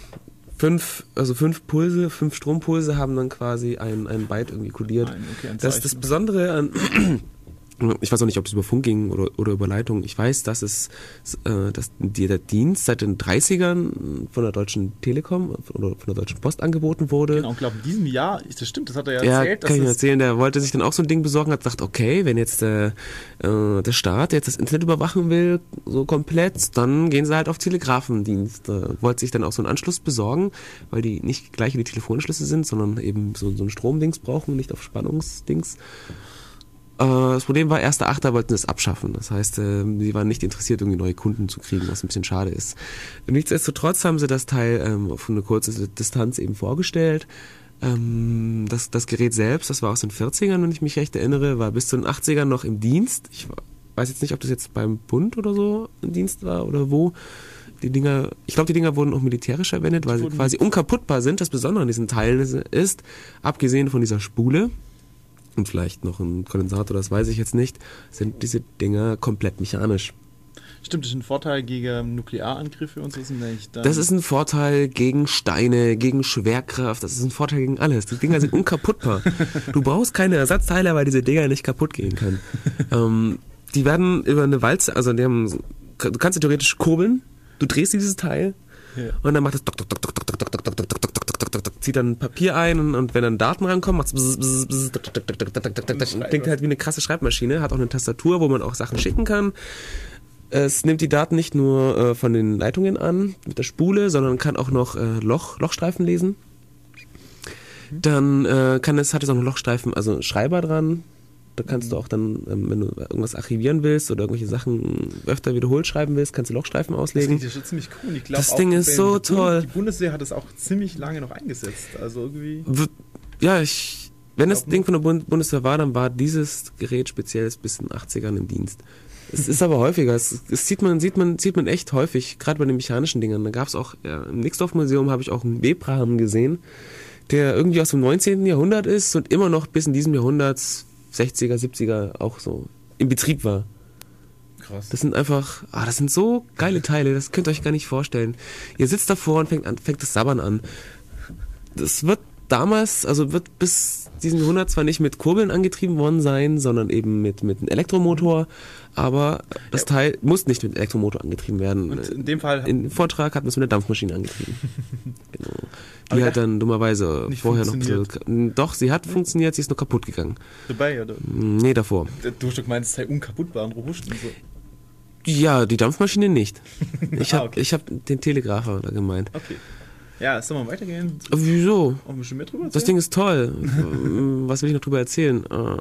5 Strompulse haben dann quasi ein Byte irgendwie kodiert. Das Besondere an ich weiß auch nicht, ob es über Funk ging oder über Leitung. Ich weiß, dass der Dienst seit den 30ern von der Deutschen Telekom oder von der Deutschen Post angeboten wurde. Genau, ich glaube, in diesem Jahr, das stimmt, das hat er ja erzählt. Ja, kann ich mir erzählen. Der wollte sich dann auch so ein Ding besorgen, hat gesagt, okay, wenn jetzt der Staat jetzt das Internet überwachen will, so komplett, dann gehen sie halt auf Telegrafendienst. Wollte sich dann auch so einen Anschluss besorgen, weil die nicht gleich wie die Telefonanschlüsse sind, sondern eben so ein Stromdings brauchen, nicht auf Spannungsdings. Das Problem war, 1.8. wollten das abschaffen. Das heißt, sie waren nicht interessiert, irgendwie neue Kunden zu kriegen, was ein bisschen schade ist. Nichtsdestotrotz haben sie das Teil auf eine kurze Distanz eben vorgestellt. Das Gerät selbst, das war aus den 40ern, wenn ich mich recht erinnere, war bis zu den 80ern noch im Dienst. Ich weiß jetzt nicht, ob das jetzt beim Bund oder so im Dienst war oder wo. Ich glaube, die Dinger wurden auch militärisch verwendet, weil sie quasi unkaputtbar sind. Das Besondere an diesen Teilen ist, abgesehen von dieser Spule und vielleicht noch ein Kondensator, das weiß ich jetzt nicht, sind diese Dinger komplett mechanisch. Stimmt, das ist ein Vorteil gegen Nuklearangriffe und so sind eigentlich dann. Das ist ein Vorteil gegen Steine, gegen Schwerkraft, das ist ein Vorteil gegen alles. Die Dinger sind unkaputtbar. Du brauchst keine Ersatzteile, weil diese Dinger nicht kaputt gehen können. Die werden über eine Walze, also du kannst sie theoretisch kurbeln, du drehst dieses Teil und dann macht es zieht dann Papier ein und wenn dann Daten rankommen, macht es klingt halt wie eine krasse Schreibmaschine, hat auch eine Tastatur, wo man auch Sachen schicken kann. Es nimmt die Daten nicht nur von den Leitungen an, mit der Spule, sondern kann auch noch Lochstreifen lesen. Dann hat es auch noch Lochstreifen, also Schreiber dran. Da kannst du auch dann, wenn du irgendwas archivieren willst oder irgendwelche Sachen öfter wiederholt schreiben willst, kannst du Lochstreifen auslegen. Das ist schon ziemlich cool. Ich glaub, das Ding ist so toll. Die Bundeswehr hat es auch ziemlich lange noch eingesetzt. Also irgendwie. Ja, wenn das Ding von der Bundeswehr war, dann war dieses Gerät speziell bis in den 80ern im Dienst. Es ist aber häufiger. Es sieht man echt häufig, gerade bei den mechanischen Dingern. Da gab es auch, im Nixdorf-Museum habe ich auch einen Webrahmen gesehen, der irgendwie aus dem 19. Jahrhundert ist und immer noch bis in diesem Jahrhundert 60er, 70er auch so in Betrieb war. Krass. Das sind einfach, das sind so geile Teile, das könnt ihr euch gar nicht vorstellen. Ihr sitzt davor und fängt das Sabbern an. Das wird bis diesen Jahrhundert zwar nicht mit Kurbeln angetrieben worden sein, sondern eben mit einem Elektromotor, aber das Teil muss nicht mit Elektromotor angetrieben werden. Und in dem Fall... Im Vortrag hat man es mit einer Dampfmaschine angetrieben. Genau. Die hat dann dummerweise vorher noch... Doch, sie hat funktioniert, sie ist nur kaputt gegangen. Dabei, oder? Nee, davor. Du hast doch gemeint, es sei unkaputtbar und robust und so. Ja, die Dampfmaschine nicht. Ich hab den Telegrafer da gemeint. Okay. Ja, sollen wir weitergehen? Wieso? Auch ein bisschen mehr drüber erzählen? Das Ding ist toll. Was will ich noch drüber erzählen?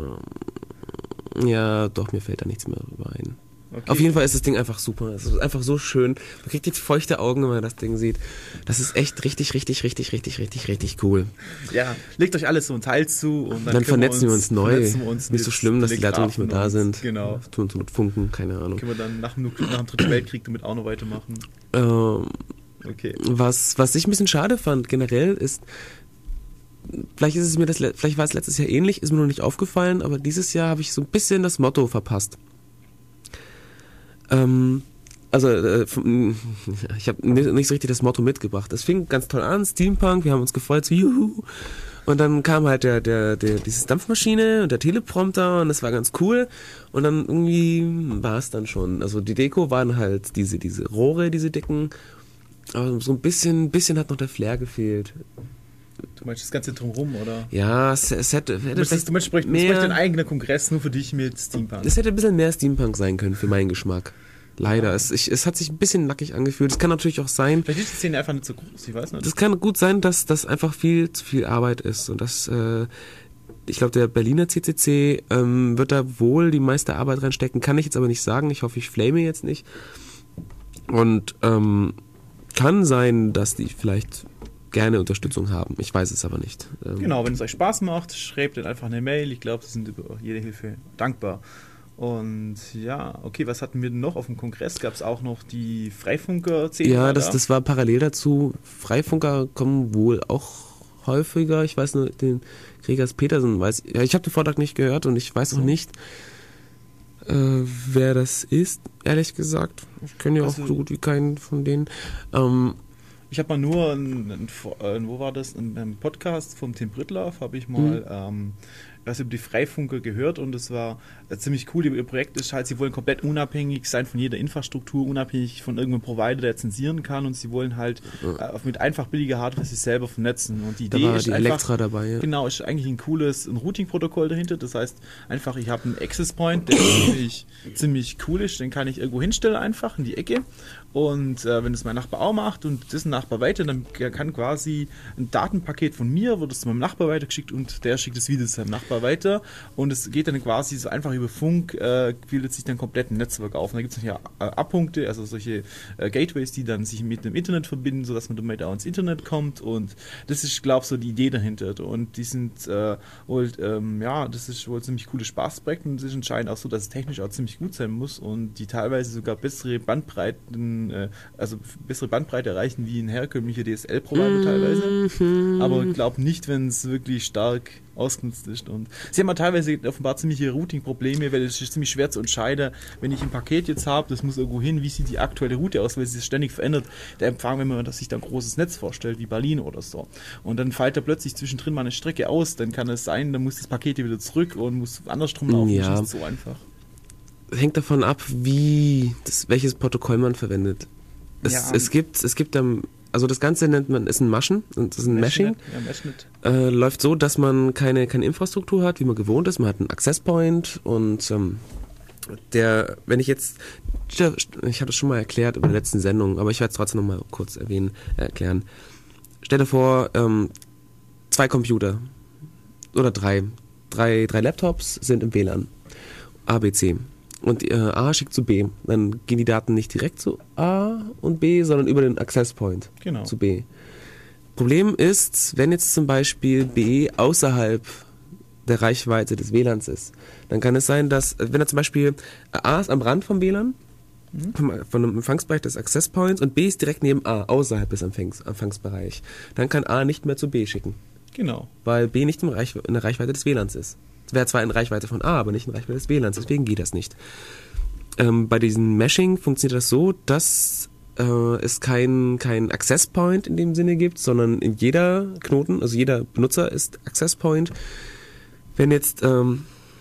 Ja, doch, mir fällt da nichts mehr drüber ein. Okay. Auf jeden Fall ist das Ding einfach super. Es ist einfach so schön. Man kriegt jetzt feuchte Augen, wenn man das Ding sieht. Das ist echt richtig cool. Ja, legt euch alles so ein Teil zu und dann vernetzen wir uns neu. Nicht so schlimm, dass die Leitungen nicht mehr da sind. Genau. Tun so mit Funken, keine Ahnung. Können wir dann nach dem Dritten Weltkrieg damit auch noch weitermachen? Okay. Was ich ein bisschen schade fand generell ist, vielleicht war es letztes Jahr ähnlich, ist mir noch nicht aufgefallen, aber dieses Jahr habe ich so ein bisschen das Motto verpasst. Ich habe nicht so richtig das Motto mitgebracht. Es fing ganz toll an, Steampunk, wir haben uns gefreut, so juhu. Und dann kam halt diese Dampfmaschine und der Teleprompter und das war ganz cool. Und dann irgendwie war es dann schon. Also die Deko waren halt diese Rohre, diese dicken. Aber so ein bisschen hat noch der Flair gefehlt. Du meinst das Ganze drumherum, oder? Ja, es hätte... Du meinst ein eigener Kongress nur für dich mit Steampunk. Es hätte ein bisschen mehr Steampunk sein können für meinen Geschmack. Leider. Ja. Es hat sich ein bisschen nackig angefühlt. Es kann natürlich auch sein... Vielleicht ist die Szene einfach nicht so groß, ich weiß nicht. Das kann gut sein, dass das einfach viel zu viel Arbeit ist. Und das... ich glaube, der Berliner CCC wird da wohl die meiste Arbeit reinstecken. Kann ich jetzt aber nicht sagen. Ich hoffe, ich flame jetzt nicht. Und kann sein, dass die vielleicht gerne Unterstützung haben. Ich weiß es aber nicht. Genau, wenn es euch Spaß macht, schreibt dann einfach eine Mail. Ich glaube, sie sind über jede Hilfe dankbar. Und ja, okay, was hatten wir denn noch auf dem Kongress? Gab es auch noch die Freifunker-CD? Ja, das war parallel dazu. Freifunker kommen wohl auch häufiger. Ich weiß nur, den Gregers Petersen ich habe den Vortrag nicht gehört und ich weiß auch nicht, wer das ist, ehrlich gesagt. Ich kenne ja auch so gut wie keinen von denen. Ich habe mal nur, wo war das? Im Podcast vom Tim Brittlaff habe ich mal was über die Freifunker gehört und es war ziemlich cool. Ihr Projekt ist halt, sie wollen komplett unabhängig sein von jeder Infrastruktur, unabhängig von irgendeinem Provider, der zensieren kann und sie wollen halt mit einfach billiger Hardware sich selber vernetzen. Und die Idee ist die einfach, Elektra dabei, ja. Genau, ist eigentlich ein Routing-Protokoll dahinter. Das heißt einfach, ich habe einen Access Point, der ziemlich cool ist, den kann ich irgendwo hinstellen einfach in die Ecke Und wenn das mein Nachbar auch macht und dessen Nachbar weiter, dann kann quasi ein Datenpaket von mir, wird es zu meinem Nachbar weitergeschickt und der schickt es wieder zu seinem Nachbar weiter. Und es geht dann quasi so einfach über Funk, bildet sich dann komplett ein Netzwerk auf. Und da gibt es noch ja Abpunkte, also solche Gateways, die dann sich mit dem Internet verbinden, sodass man damit auch ins Internet kommt. Und das ist, glaube ich, so die Idee dahinter. Und die sind das ist wohl ein ziemlich cooles Spaßprojekt und es ist anscheinend auch so, dass es technisch auch ziemlich gut sein muss und die teilweise sogar bessere Bandbreite erreichen wie ein herkömmlicher DSL-Provider teilweise. Aber ich glaube nicht, wenn es wirklich stark ausgenutzt ist. Und sie haben ja teilweise offenbar ziemliche Routing-Probleme, weil es ist ziemlich schwer zu entscheiden, wenn ich ein Paket jetzt habe, das muss irgendwo hin, wie sieht die aktuelle Route aus, weil sie sich ständig verändert. Der Empfang, wenn man sich da ein großes Netz vorstellt, wie Berlin oder so. Und dann fällt da plötzlich zwischendrin mal eine Strecke aus, dann kann es sein, dann muss das Paket wieder zurück und muss andersrum laufen. Ja. Das ist nicht so einfach. Hängt davon ab, welches Protokoll man verwendet. Es gibt also das Ganze ist ein Meshing. Läuft so, dass man keine Infrastruktur hat, wie man gewohnt ist. Man hat einen Access Point und wenn ich habe das schon mal erklärt in der letzten Sendung, aber ich werde es trotzdem noch mal kurz erklären. Stell dir vor, 2 Computer oder drei Laptops sind im WLAN. A, B, C. Und A schickt zu B. Dann gehen die Daten nicht direkt zu A und B, sondern über den Access Point zu B. Problem ist, wenn jetzt zum Beispiel B außerhalb der Reichweite des WLANs ist, dann kann es sein, dass, wenn er zum Beispiel A ist am Rand vom WLAN, von einem Empfangsbereich des Access Points und B ist direkt neben A, außerhalb des Empfangsbereichs, dann kann A nicht mehr zu B schicken. Genau. Weil B nicht in der Reichweite des WLANs ist. Es wäre zwar in Reichweite von A, aber nicht in Reichweite des WLANs, deswegen geht das nicht. Bei diesem Meshing funktioniert das so, dass es kein Access Point in dem Sinne gibt, sondern in jeder Knoten, also jeder Benutzer ist Access Point. Wenn ich jetzt 3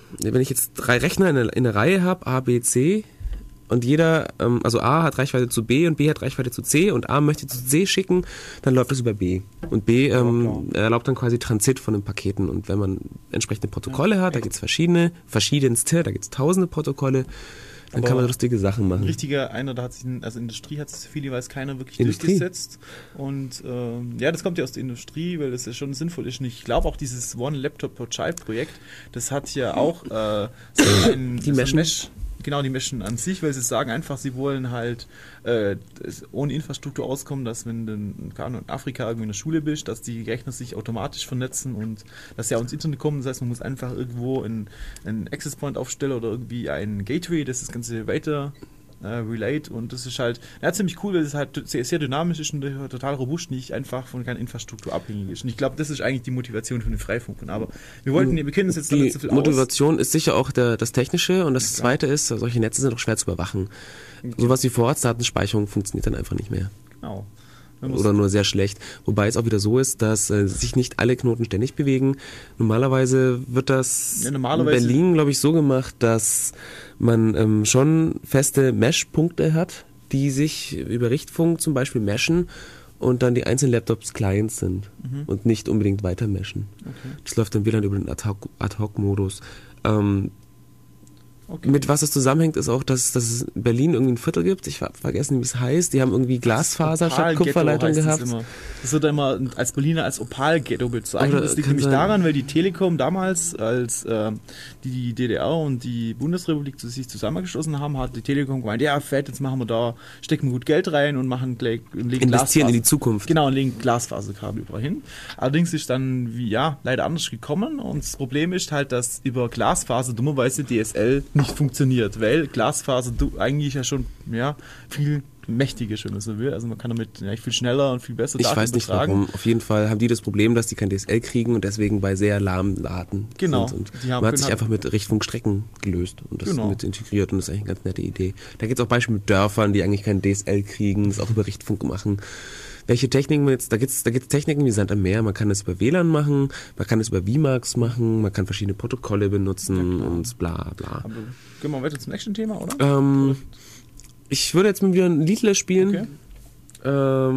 Rechner in der Reihe habe, A, B, C, und jeder, also A hat Reichweite zu B und B hat Reichweite zu C und A möchte zu C schicken, dann läuft das über B. Und B erlaubt dann quasi Transit von den Paketen. Und wenn man entsprechende Protokolle hat, da gibt es verschiedenste, da gibt es tausende Protokolle, dann kann man lustige Sachen machen. Industrie hat es vielerweise keiner wirklich durchgesetzt. Und das kommt ja aus der Industrie, weil das ja schon sinnvoll ist. Und ich glaube auch dieses One Laptop per Child Projekt, das hat ja auch die Mesh. Genau, die Menschen an sich, weil sie sagen einfach, sie wollen halt ohne Infrastruktur auskommen, dass wenn du in Afrika irgendwie in der Schule bist, dass die Rechner sich automatisch vernetzen und dass sie auch ins Internet kommen. Das heißt, man muss einfach irgendwo einen Access Point aufstellen oder irgendwie ein Gateway, das Ganze weiter relate und das ist halt ziemlich cool, weil es halt sehr, sehr dynamisch ist und total robust, nicht einfach von keiner Infrastruktur abhängig ist. Und ich glaube, das ist eigentlich die Motivation von den Freifunkern. Aber wir kennen uns jetzt damit so viel aus. Die Motivation ist sicher auch das Technische und das Zweite ist, solche Netze sind auch schwer zu überwachen. Okay. Sowas wie Vorratsdatenspeicherung funktioniert dann einfach nicht mehr. Genau. Oder nur sehr schlecht. Wobei es auch wieder so ist, dass sich nicht alle Knoten ständig bewegen. Normalerweise wird das in Berlin, glaube ich, so gemacht, dass man schon feste Mesh-Punkte hat, die sich über Richtfunk zum Beispiel meshen und dann die einzelnen Laptops Clients sind und nicht unbedingt weiter meshen. Okay. Das läuft dann wieder über den Ad-Hoc-Modus. Okay. Mit was es zusammenhängt, ist auch, dass es in Berlin irgendwie ein Viertel gibt. Ich habe vergessen, wie es heißt. Die haben irgendwie Glasfaser statt Kupferleitung gehabt. Das wird immer als Berliner als Opal-Ghetto bezeichnet. Das liegt nämlich daran, weil die Telekom damals, als die DDR und die Bundesrepublik sich zusammengeschlossen haben, hat die Telekom gemeint, ja, fett, jetzt stecken wir gut Geld rein und legen investieren in die Zukunft. Genau, und legen Glasfaserkabel überall hin. Allerdings ist dann, leider anders gekommen und das Problem ist halt, dass über Glasfaser dummerweise DSL nicht funktioniert, weil Glasfaser eigentlich ja schon viel mächtiger, wenn man so will. Also man kann damit viel schneller und viel besser Daten übertragen. Ich weiß nicht warum. Auf jeden Fall haben die das Problem, dass die kein DSL kriegen und deswegen bei sehr lahmen Daten sind. Und man hat sich einfach mit Richtfunkstrecken gelöst und das mit integriert und das ist eigentlich eine ganz nette Idee. Da gibt es auch Beispiele mit Dörfern, die eigentlich kein DSL kriegen, das auch über Richtfunk machen. Welche Techniken da gibt's Techniken wie Sand am Meer, man kann es über WLAN machen, man kann es über WiMAX machen, man kann verschiedene Protokolle benutzen und bla bla. Aber gehen wir weiter zum nächsten Thema, oder? Ich würde jetzt mal wieder ein Liedle spielen. Okay.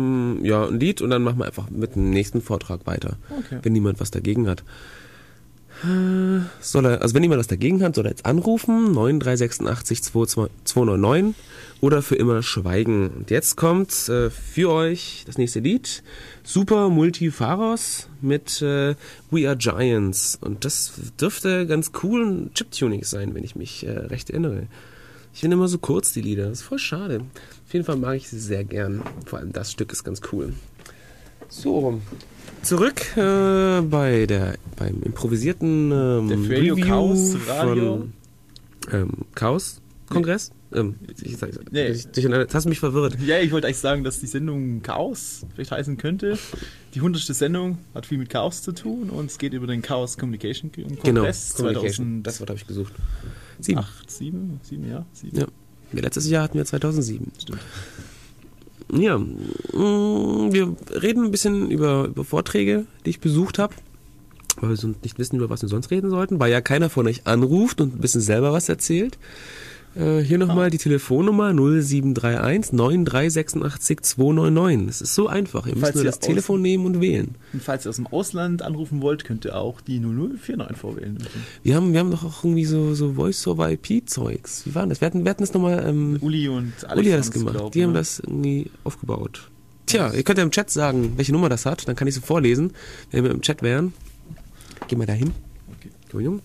Ein Lied und dann machen wir einfach mit dem nächsten Vortrag weiter, wenn niemand was dagegen hat. Also wenn jemand was dagegen hat, soll er jetzt anrufen, 9386 299 oder für immer schweigen. Und jetzt kommt für euch das nächste Lied, Super Multifaros mit We Are Giants. Und das dürfte ganz cool ein Chiptuning sein, wenn ich mich recht erinnere. Ich finde immer so kurz die Lieder, das ist voll schade. Auf jeden Fall mag ich sie sehr gern, vor allem das Stück ist ganz cool. So, zurück beim improvisierten Review Chaos Radio von Chaos-Kongress. Jetzt hast du mich verwirrt. Ja, ich wollte eigentlich sagen, dass die Sendung Chaos vielleicht heißen könnte. Die 100. Sendung hat viel mit Chaos zu tun und es geht über den Chaos Communication Kongress. Genau, Communication. Das Wort habe ich gesucht. 7. Ja. Letztes Jahr hatten wir 2007. Stimmt. Ja, wir reden ein bisschen über Vorträge, die ich besucht habe, weil wir nicht wissen, über was wir sonst reden sollten, weil ja keiner von euch anruft und ein bisschen selber was erzählt. Hier nochmal die Telefonnummer 0731 9386 299. Das ist so einfach. Ihr müsst nur das Telefon nehmen und wählen. Und falls ihr aus dem Ausland anrufen wollt, könnt ihr auch die 0049 vorwählen. Wir haben doch auch irgendwie so Voice-over-IP-Zeugs. Wie war das? Wir hatten das nochmal... Uli und Alex Uli hat das gemacht. Die haben das irgendwie aufgebaut. Tja, ihr könnt ja im Chat sagen, welche Nummer das hat. Dann kann ich sie vorlesen, wenn wir im Chat wären. Gehen wir da hin. Okay. Entschuldigung.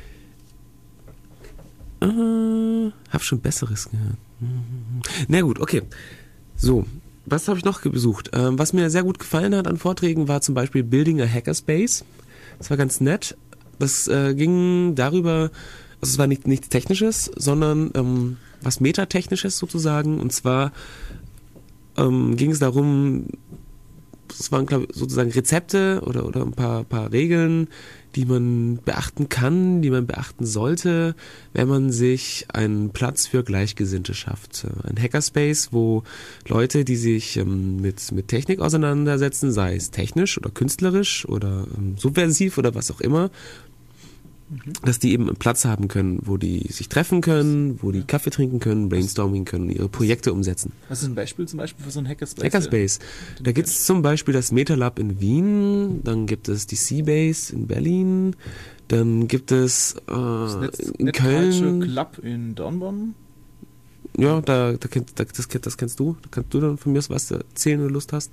Hab schon Besseres gehört. Na gut, okay. So, was habe ich noch besucht? Was mir sehr gut gefallen hat an Vorträgen war zum Beispiel Building a Hackerspace. Das war ganz nett. Das ging darüber, also es war nichts Technisches, sondern was Metatechnisches sozusagen. Und zwar ging es darum, es waren glaube ich sozusagen Rezepte oder ein paar Regeln, die man beachten kann, die man beachten sollte, wenn man sich einen Platz für Gleichgesinnte schafft. Ein Hackerspace, wo Leute, die sich mit Technik auseinandersetzen, sei es technisch oder künstlerisch oder subversiv oder was auch immer, dass die eben einen Platz haben können, wo die sich treffen können, wo die Kaffee trinken können, brainstorming können, ihre Projekte umsetzen. Was ist ein Beispiel zum Beispiel für so ein Hackerspace? Hackerspace. Da gibt es zum Beispiel das MetaLab in Wien, dann gibt es die Seabase in Berlin, dann gibt es in Köln. Club in Dornborn. Ja, das kennst du. Da kannst du dann von mir was erzählen, wenn du Lust hast.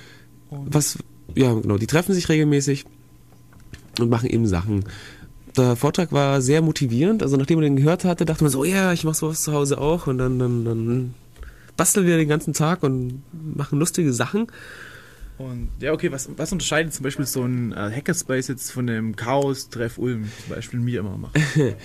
Die treffen sich regelmäßig und machen eben Sachen. Der Vortrag war sehr motivierend, also nachdem man den gehört hatte, dachte man so, ja, ich mache sowas zu Hause auch und dann basteln wir den ganzen Tag und machen lustige Sachen. Und ja, okay, was unterscheidet zum Beispiel so ein Hackerspace jetzt von dem Chaos-Treff Ulm zum Beispiel mir immer macht?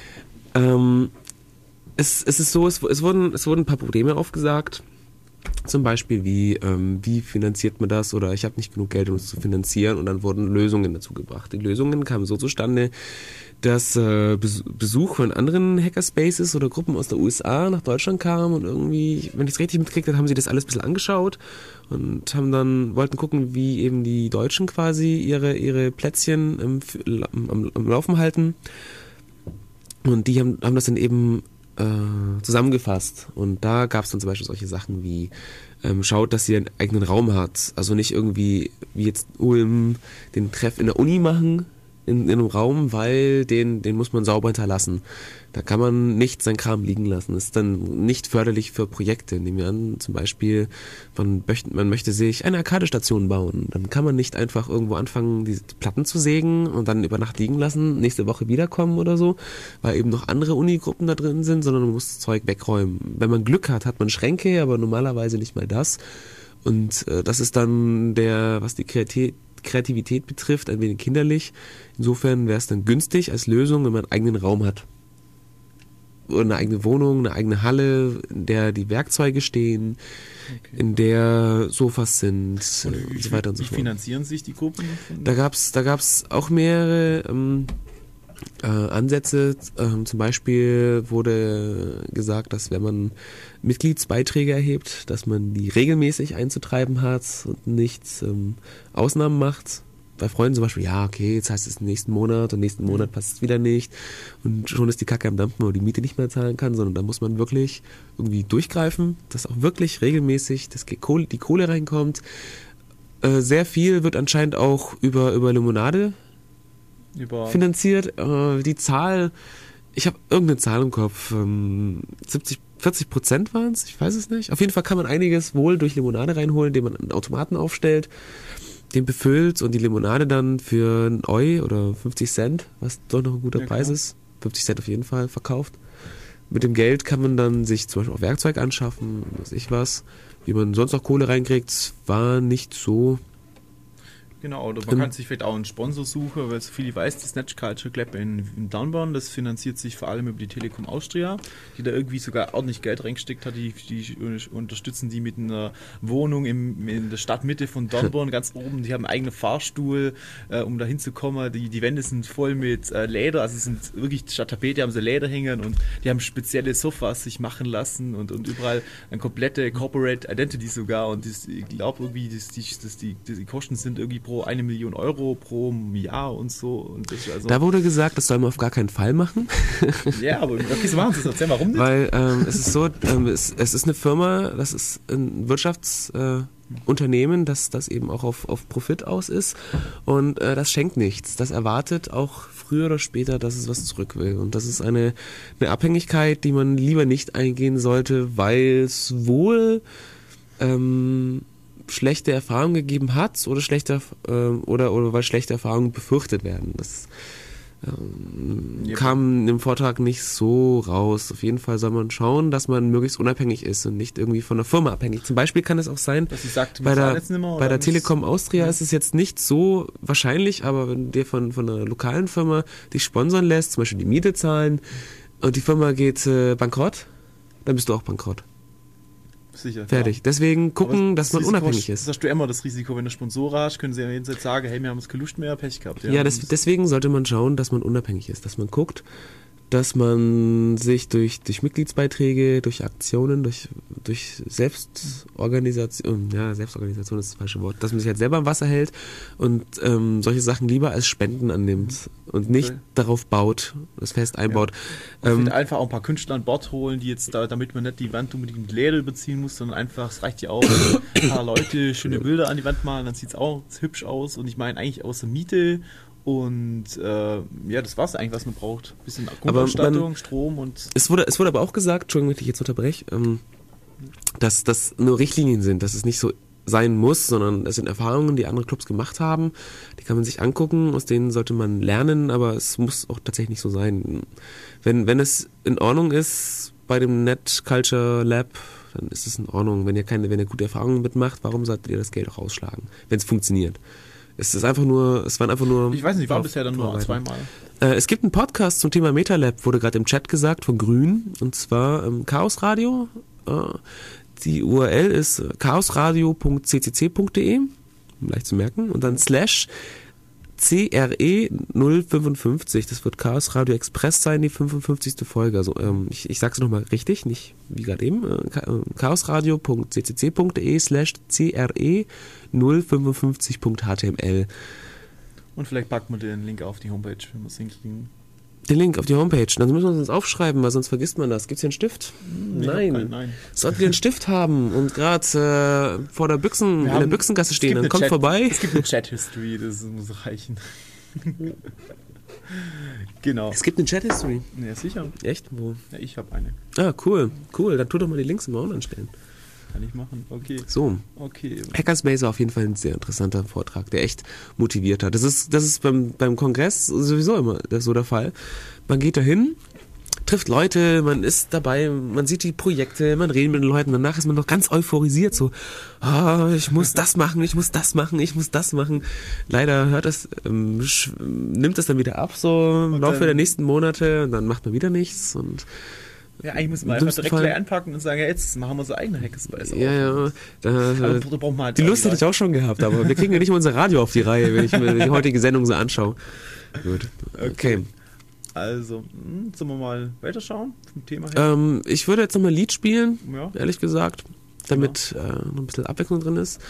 Es ist so, es wurden ein paar Probleme aufgesagt. Zum Beispiel wie finanziert man das oder ich habe nicht genug Geld, um es zu finanzieren und dann wurden Lösungen dazu gebracht. Die Lösungen kamen so zustande, dass Besuch von anderen Hackerspaces oder Gruppen aus der USA nach Deutschland kamen und irgendwie, wenn ich es richtig mitgekriegt habe, haben sie das alles ein bisschen angeschaut und wollten gucken, wie eben die Deutschen quasi ihre Plätzchen am Laufen halten. Und die haben das dann eben zusammengefasst. Und da gab es dann zum Beispiel solche Sachen wie schaut, dass ihr einen eigenen Raum hat. Also nicht irgendwie wie jetzt Ulm den Treff in der Uni machen, in einem Raum, weil den muss man sauber hinterlassen. Da kann man nicht sein Kram liegen lassen. Das ist dann nicht förderlich für Projekte. Nehmen wir an, zum Beispiel, man möchte sich eine Arcade-Station bauen. Dann kann man nicht einfach irgendwo anfangen, die Platten zu sägen und dann über Nacht liegen lassen, nächste Woche wiederkommen oder so, weil eben noch andere Unigruppen da drin sind, sondern man muss das Zeug wegräumen. Wenn man Glück hat man Schränke, aber normalerweise nicht mal das. Und das ist dann was die Kreativität betrifft, ein wenig kinderlich. Insofern wäre es dann günstig als Lösung, wenn man einen eigenen Raum hat. Oder eine eigene Wohnung, eine eigene Halle, in der die Werkzeuge stehen, in der Sofas sind und so weiter und so fort. Wie finanzieren sich die Gruppen? Da gab's auch mehrere Ansätze. Zum Beispiel wurde gesagt, dass wenn man Mitgliedsbeiträge erhebt, dass man die regelmäßig einzutreiben hat und nicht Ausnahmen macht. Bei Freunden zum Beispiel, ja, okay, jetzt heißt es nächsten Monat und nächsten Monat passt es wieder nicht und schon ist die Kacke am Dampfen, wo die Miete nicht mehr zahlen kann, sondern da muss man wirklich irgendwie durchgreifen, dass auch wirklich regelmäßig die Kohle reinkommt. Sehr viel wird anscheinend auch über Limonade finanziert. Die Zahl, ich habe irgendeine Zahl im Kopf, 40% waren es, ich weiß es nicht. Auf jeden Fall kann man einiges wohl durch Limonade reinholen, indem man einen Automaten aufstellt, den befüllt und die Limonade dann für einen Eu oder 50 Cent, was doch noch ein guter Preis ist, 50 Cent auf jeden Fall, verkauft. Mit dem Geld kann man dann sich zum Beispiel auch Werkzeug anschaffen, weiß ich was, wie man sonst noch Kohle reinkriegt, war nicht so. Genau, oder man kann sich vielleicht auch einen Sponsor suchen, weil so viel ich weiß, das Snatch Culture Club in Downborn, das finanziert sich vor allem über die Telekom Austria, die da irgendwie sogar ordentlich Geld reingesteckt hat, die unterstützen die mit einer Wohnung in der Stadtmitte von Downborn, ganz oben, die haben einen eigenen Fahrstuhl, um da hinzukommen, die Wände sind voll mit Leder, also es sind wirklich statt Tapete haben sie Leder hängen und die haben spezielle Sofas sich machen lassen und überall eine komplette Corporate Identity sogar und ich glaube irgendwie, die Kosten sind irgendwie pro 1 Million Euro pro Jahr und so. Und das also da wurde gesagt, das soll man auf gar keinen Fall machen. Ja, aber okay, so machen sie es. Erzähl mal, warum nicht? Weil es ist so, es ist eine Firma, das ist ein Wirtschaftsunternehmen, das eben auch auf Profit aus ist und das schenkt nichts. Das erwartet auch früher oder später, dass es was zurück will. Und das ist eine Abhängigkeit, die man lieber nicht eingehen sollte, weil es wohl schlechte Erfahrungen gegeben hat oder oder weil schlechte Erfahrungen befürchtet werden. Das kam im Vortrag nicht so raus. Auf jeden Fall soll man schauen, dass man möglichst unabhängig ist und nicht irgendwie von der Firma abhängig. Zum Beispiel kann es auch sein, dass sie sagt, bei der Telekom Austria ist es jetzt nicht so wahrscheinlich, aber wenn dir von einer lokalen Firma dich sponsern lässt, zum Beispiel die Miete zahlen und die Firma geht bankrott, dann bist du auch bankrott. Sicher. Fertig. Klar. Deswegen gucken, dass man Risiko, unabhängig ist. Das hast du immer das Risiko, wenn du Sponsoren hast, können sie ja jederzeit sagen, hey, wir haben jetzt keine Lust mehr, Pech gehabt. Ja, deswegen sollte man schauen, dass man unabhängig ist, dass man guckt, dass man sich durch Mitgliedsbeiträge, durch Aktionen, durch Selbstorganisation, Selbstorganisation ist das falsche Wort, dass man sich halt selber im Wasser hält und solche Sachen lieber als Spenden annimmt und nicht darauf baut, das fest einbaut. Und einfach auch ein paar Künstler an Bord holen, die jetzt damit man nicht die Wand unbedingt mit Leder überziehen muss, sondern einfach, es reicht ja auch, ein paar Leute schöne Bilder an die Wand malen, dann sieht es auch hübsch aus und ich meine eigentlich außer Miete. Und das war's eigentlich, was man braucht. Ein bisschen Grundausstattung, Strom und... Es wurde aber auch gesagt, Entschuldigung, wenn ich jetzt unterbreche, dass das nur Richtlinien sind, dass es nicht so sein muss, sondern es sind Erfahrungen, die andere Clubs gemacht haben. Die kann man sich angucken, aus denen sollte man lernen, aber es muss auch tatsächlich nicht so sein. Wenn es in Ordnung ist bei dem Net Culture Lab, dann ist es in Ordnung. Wenn ihr gute Erfahrungen mitmacht, warum solltet ihr das Geld auch rausschlagen, wenn es funktioniert? Es waren einfach nur. Ich weiß nicht, ich war bisher dann nur zweimal. Es gibt einen Podcast zum Thema MetaLab, wurde gerade im Chat gesagt, von Grün, und zwar Chaos Radio. Die URL ist chaosradio.ccc.de, leicht zu merken, und dann /CRE 055, das wird Chaos Radio Express sein, die 55. Folge. Also ich sag's nochmal richtig, nicht wie gerade eben, chaosradio.ccc.de /CRE 055.html. Und vielleicht packt man den Link auf die Homepage, wenn wir es hinkriegen. Den Link auf die Homepage, dann müssen wir uns aufschreiben, weil sonst vergisst man das. Gibt's hier einen Stift? Nein. Sollten wir einen Stift haben und gerade vor der in der Büchsengasse stehen, dann kommt vorbei. Es gibt eine Chat-History, das muss reichen. Genau. Es gibt eine Chat-History? Ja, sicher. Echt? Wo? Ja, ich habe eine. Ah, cool. Dann tu doch mal die Links im Raum anstellen. Kann ich machen, okay. So. Okay. Hackerspace war auf jeden Fall ein sehr interessanter Vortrag, der echt motiviert hat. Das ist beim Kongress sowieso immer so der Fall. Man geht dahin, trifft Leute, man ist dabei, man sieht die Projekte, man redet mit den Leuten, danach ist man noch ganz euphorisiert, so, ich muss das machen, ich muss das machen, ich muss das machen. Leider nimmt das dann wieder ab, so im Laufe der nächsten Monate, und dann macht man wieder nichts und ja, eigentlich muss man einfach direkt gleich anpacken und sagen, ja, jetzt machen wir so eigene Hackerspace. Ja. Halt die Lust hätte ich auch schon gehabt, aber wir kriegen ja nicht mal unser Radio auf die Reihe, wenn ich mir die heutige Sendung so anschaue. Gut. Okay. Also, sollen wir mal weiterschauen vom Thema her? Ich würde jetzt nochmal ein Lied spielen, ehrlich gesagt, damit noch ein bisschen Abwechslung drin ist.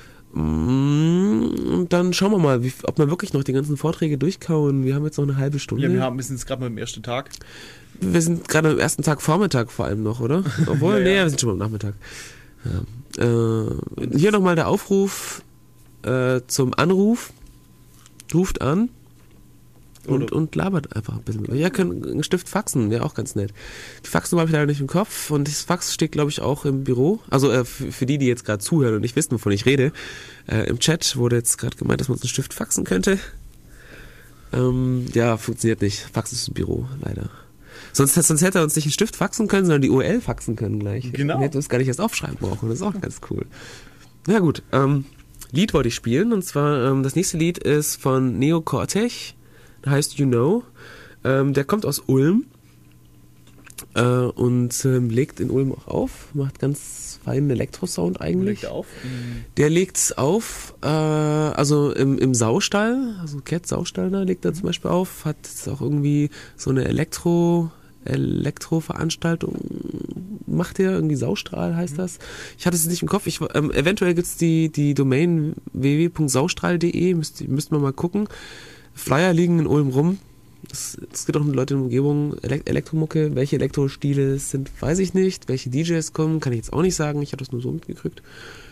Und dann schauen wir mal, ob wir wirklich noch die ganzen Vorträge durchkauen. Wir haben jetzt noch eine halbe Stunde. Ja, wir sind jetzt gerade mal im ersten Tag. Wir sind gerade am ersten Tag Vormittag vor allem noch, oder? Obwohl, wir sind schon am Nachmittag. Ja. Hier nochmal der Aufruf zum Anruf. Ruft an. und labert einfach ein bisschen. Ja, einen Stift faxen, wäre auch ganz nett. Die Faxnummer habe ich leider nicht im Kopf und das Fax steht, glaube ich, auch im Büro. Also für die jetzt gerade zuhören und nicht wissen, wovon ich rede. Im Chat wurde jetzt gerade gemeint, dass man uns einen Stift faxen könnte. Ja, funktioniert nicht. Fax ist im Büro, leider. Sonst hätte er uns nicht einen Stift faxen können, sondern die URL faxen können gleich. Genau. Dann hätte uns gar nicht erst aufschreiben brauchen. Das ist auch ganz cool. Na gut, Lied wollte ich spielen und zwar das nächste Lied ist von Neo Cortech, der heißt You Know. Der kommt aus Ulm und legt in Ulm auch auf, macht ganz feinen Elektrosound eigentlich. Legt er auf? Der legt's auf, also im Saustall, also Cat Saustall, da legt er zum Beispiel auf, hat jetzt auch irgendwie so eine Elektroveranstaltung, macht er irgendwie Saustrahl, heißt das. Ich hatte es nicht im Kopf, eventuell gibt's die Domain www.saustrahl.de, müsst man mal gucken. Flyer liegen in Ulm rum. Es geht auch mit Leuten in der Umgebung. Elektromucke, welche Elektrostile es sind, weiß ich nicht. Welche DJs kommen, kann ich jetzt auch nicht sagen. Ich habe das nur so mitgekriegt.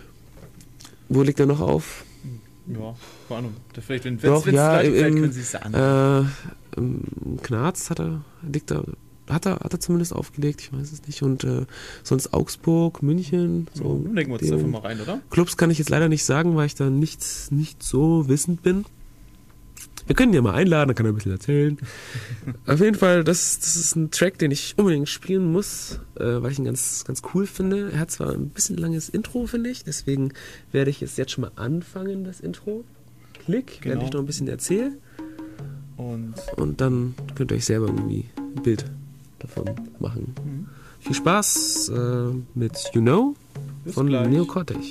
Wo liegt er noch auf? Ja, keine Ahnung. Vielleicht, wenn es Leute vielleicht können sie es sagen. Knarz hat er zumindest aufgelegt, ich weiß es nicht. Und sonst Augsburg, München. So Legen wir uns einfach mal rein, oder? Clubs kann ich jetzt leider nicht sagen, weil ich da nicht so wissend bin. Wir können ihn ja mal einladen, dann kann er ein bisschen erzählen. Auf jeden Fall, das ist ein Track, den ich unbedingt spielen muss, weil ich ihn ganz, ganz cool finde. Er hat zwar ein bisschen langes Intro, finde ich, deswegen werde ich es jetzt schon mal anfangen, das Intro. Klick, während ich noch ein bisschen erzähle. Und dann könnt ihr euch selber irgendwie ein Bild davon machen. Viel Spaß mit You Know von Neo Cortech.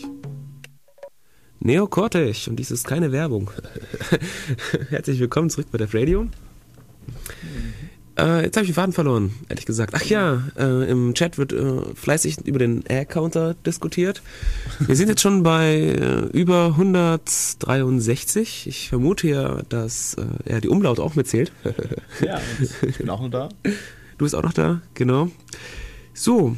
Neo Cortech, und dies ist keine Werbung. Herzlich willkommen zurück bei Def Radio. Jetzt habe ich den Faden verloren, ehrlich gesagt. Ach ja, im Chat wird fleißig über den Air-Counter diskutiert. Wir sind jetzt schon bei über 163. Ich vermute ja, dass er die Umlaute auch mitzählt. Ja, und ich bin auch noch da. Du bist auch noch da, genau. So.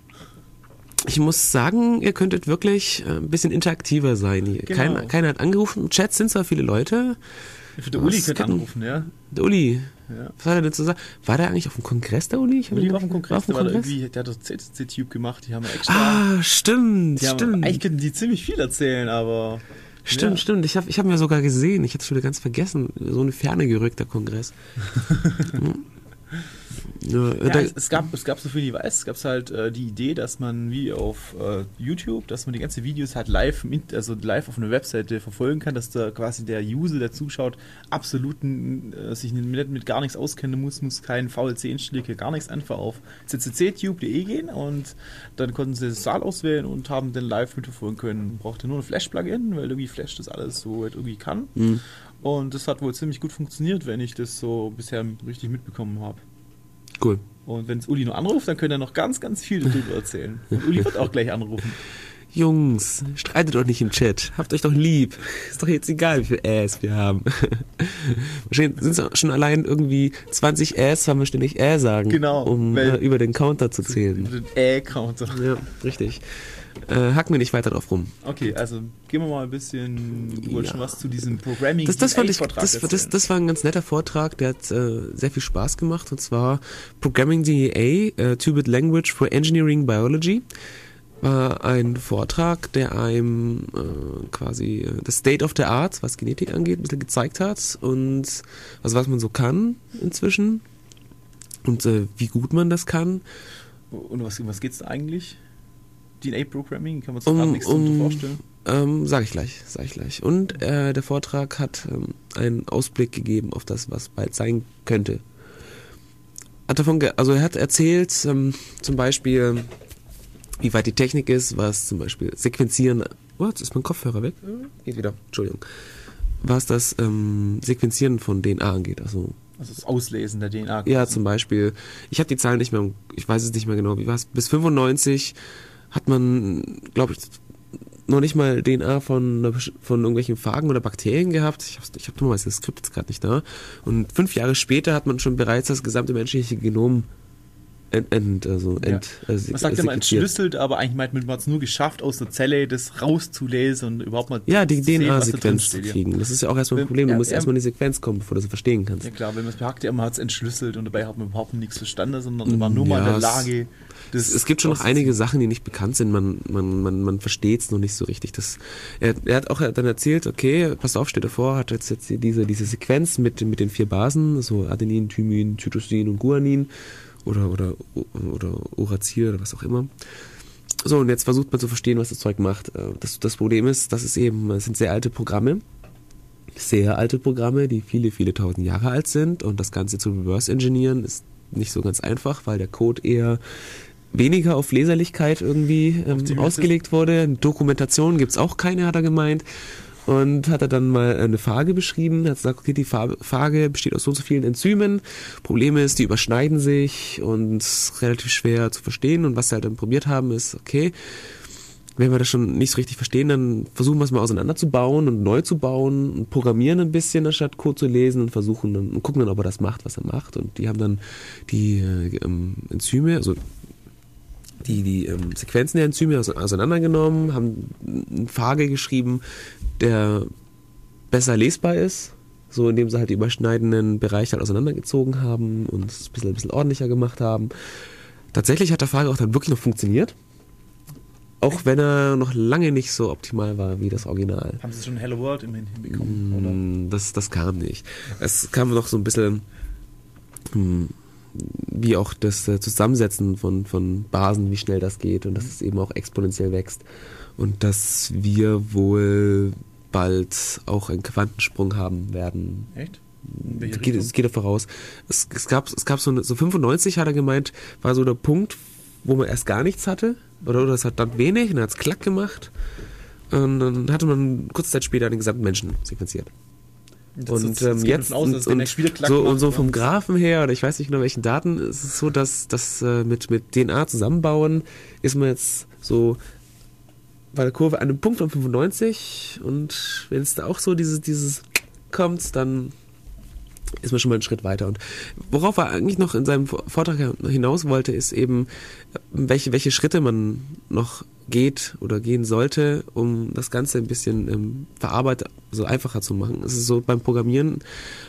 Ich muss sagen, ihr könntet wirklich ein bisschen interaktiver sein hier. Genau. Keiner hat angerufen. Im Chat sind zwar viele Leute. Der Uli könnte anrufen, ja. Der Uli. Ja. Was hat er denn zu sagen? War der eigentlich auf dem Kongress, der Uli? Uli war auf dem Kongress, der hat das CC-Tube gemacht, die haben extra... Ah, stimmt. Eigentlich könnten die ziemlich viel erzählen, aber... Stimmt. Ich hab mir sogar gesehen, ich hatte es schon ganz vergessen, so eine Ferne gerückt, der Kongress. Ja, es gab so viel, ich weiß, es gab halt die Idee, dass man wie auf YouTube, dass man die ganzen Videos halt live auf einer Webseite verfolgen kann, dass da quasi der User, der zuschaut, absolut sich mit gar nichts auskennen muss keinen VLC-Installer, gar nichts, einfach auf cctube.de gehen und dann konnten sie das Saal auswählen und haben den live mitverfolgen können. Brauchte nur ein Flash-Plugin, weil irgendwie Flash das alles so halt irgendwie kann. Und das hat wohl ziemlich gut funktioniert, wenn ich das so bisher richtig mitbekommen habe. Cool. Und wenn es Uli nur anruft, dann könnt ihr noch ganz, ganz viel darüber erzählen. Und Uli wird auch gleich anrufen. Jungs, streitet doch nicht im Chat. Habt euch doch lieb. Ist doch jetzt egal, wie viel Äs wir haben. Wahrscheinlich sind es schon allein irgendwie 20 Äs, weil wir ständig sagen. Genau. Um über den Counter zu zählen. Über den Counter. Ja, richtig. Hacken wir nicht weiter drauf rum. Okay, also gehen wir mal ein bisschen, du wolltest schon was zu diesem Programming das war ein ganz netter Vortrag, der hat sehr viel Spaß gemacht, und zwar Programming DEA, Two-Bit Language for Engineering Biology, war ein Vortrag, der einem quasi das State of the Art, was Genetik angeht, ein bisschen gezeigt hat und was man so kann inzwischen und wie gut man das kann. Und was geht's da eigentlich? DNA-Programming, kann man sich gerade nichts darunter vorstellen? Sag ich gleich. Und der Vortrag hat einen Ausblick gegeben auf das, was bald sein könnte. Er hat erzählt, zum Beispiel, wie weit die Technik ist, was zum Beispiel Sequenzieren... Oh, jetzt ist mein Kopfhörer weg. Geht wieder, Entschuldigung. Was das Sequenzieren von DNA angeht, also das Auslesen der DNA. Ja, zum Beispiel. Ich habe die Zahlen nicht mehr, ich weiß es nicht mehr genau, wie war es. Bis 95 hat man, glaube ich, noch nicht mal DNA von irgendwelchen Phagen oder Bakterien gehabt. Ich habe nur mal das Skript jetzt gerade nicht da. Und 5 Jahre später hat man schon bereits das gesamte menschliche Genom Man sagt immer entschlüsselt, aber eigentlich meint man es nur geschafft, aus der Zelle das rauszulesen und überhaupt mal die DNA-Sequenz zu kriegen. Das ist ja auch erstmal ein Problem. Du musst erstmal in die Sequenz kommen, bevor du sie verstehen kannst. Ja klar, wenn man es behagt, man hat es entschlüsselt und dabei hat man überhaupt nichts verstanden, sondern war nur mal in der Lage. Es gibt schon noch einige Sachen, die nicht bekannt sind. Man versteht es noch nicht so richtig. Er hat auch dann erzählt, okay, pass auf, steht davor, hat jetzt diese Sequenz mit den 4 Basen, so Adenin, Thymin, Cytosin und Guanin. Oder Uracil oder was auch immer. So, und jetzt versucht man zu verstehen, was das Zeug macht. Das Problem ist, es sind sehr alte Programme, die viele, viele tausend Jahre alt sind, und das Ganze zu reverse-engineeren ist nicht so ganz einfach, weil der Code eher weniger auf Leserlichkeit irgendwie ausgelegt wurde. Dokumentation gibt's auch keine, hat er gemeint. Und hat er dann mal eine Phage beschrieben. Er hat gesagt, okay, die Phage besteht aus so und so vielen Enzymen. Problem ist, die überschneiden sich und ist relativ schwer zu verstehen. Und was sie halt dann probiert haben, ist, okay, wenn wir das schon nicht so richtig verstehen, dann versuchen wir es mal auseinanderzubauen und neu zu bauen und programmieren ein bisschen, anstatt Code zu lesen, und gucken dann, ob er das macht, was er macht. Und die haben dann die Enzyme, also die Sequenzen der Enzyme auseinandergenommen, haben eine Phage geschrieben, der besser lesbar ist, so indem sie halt die überschneidenden Bereiche halt auseinandergezogen haben und es ein bisschen ordentlicher gemacht haben. Tatsächlich hat der Phage auch dann wirklich noch funktioniert, auch wenn er noch lange nicht so optimal war wie das Original. Haben Sie schon Hello World immerhin hinbekommen? Oder? Das kam nicht. Es kam noch so ein bisschen wie auch das Zusammensetzen von Basen, wie schnell das geht, und dass es eben auch exponentiell wächst und dass wir wohl bald auch einen Quantensprung haben werden. Echt? Es geht davon voraus. Es gab so 95, hat er gemeint, war so der Punkt, wo man erst gar nichts hatte, oder es hat dann wenig, und dann hat es klack gemacht, und dann hatte man kurze Zeit später den gesamten Menschen sequenziert. Und jetzt so vom Graphen her, oder ich weiß nicht genau welchen Daten, ist es so, dass mit DNA zusammenbauen ist man jetzt so bei der Kurve an einem Punkt von 95, und wenn es da auch so dieses kommt, dann ist man schon mal einen Schritt weiter. Und worauf er eigentlich noch in seinem Vortrag hinaus wollte, ist eben, welche Schritte man noch geht oder gehen sollte, um das Ganze ein bisschen so einfacher zu machen. Es ist so, beim Programmieren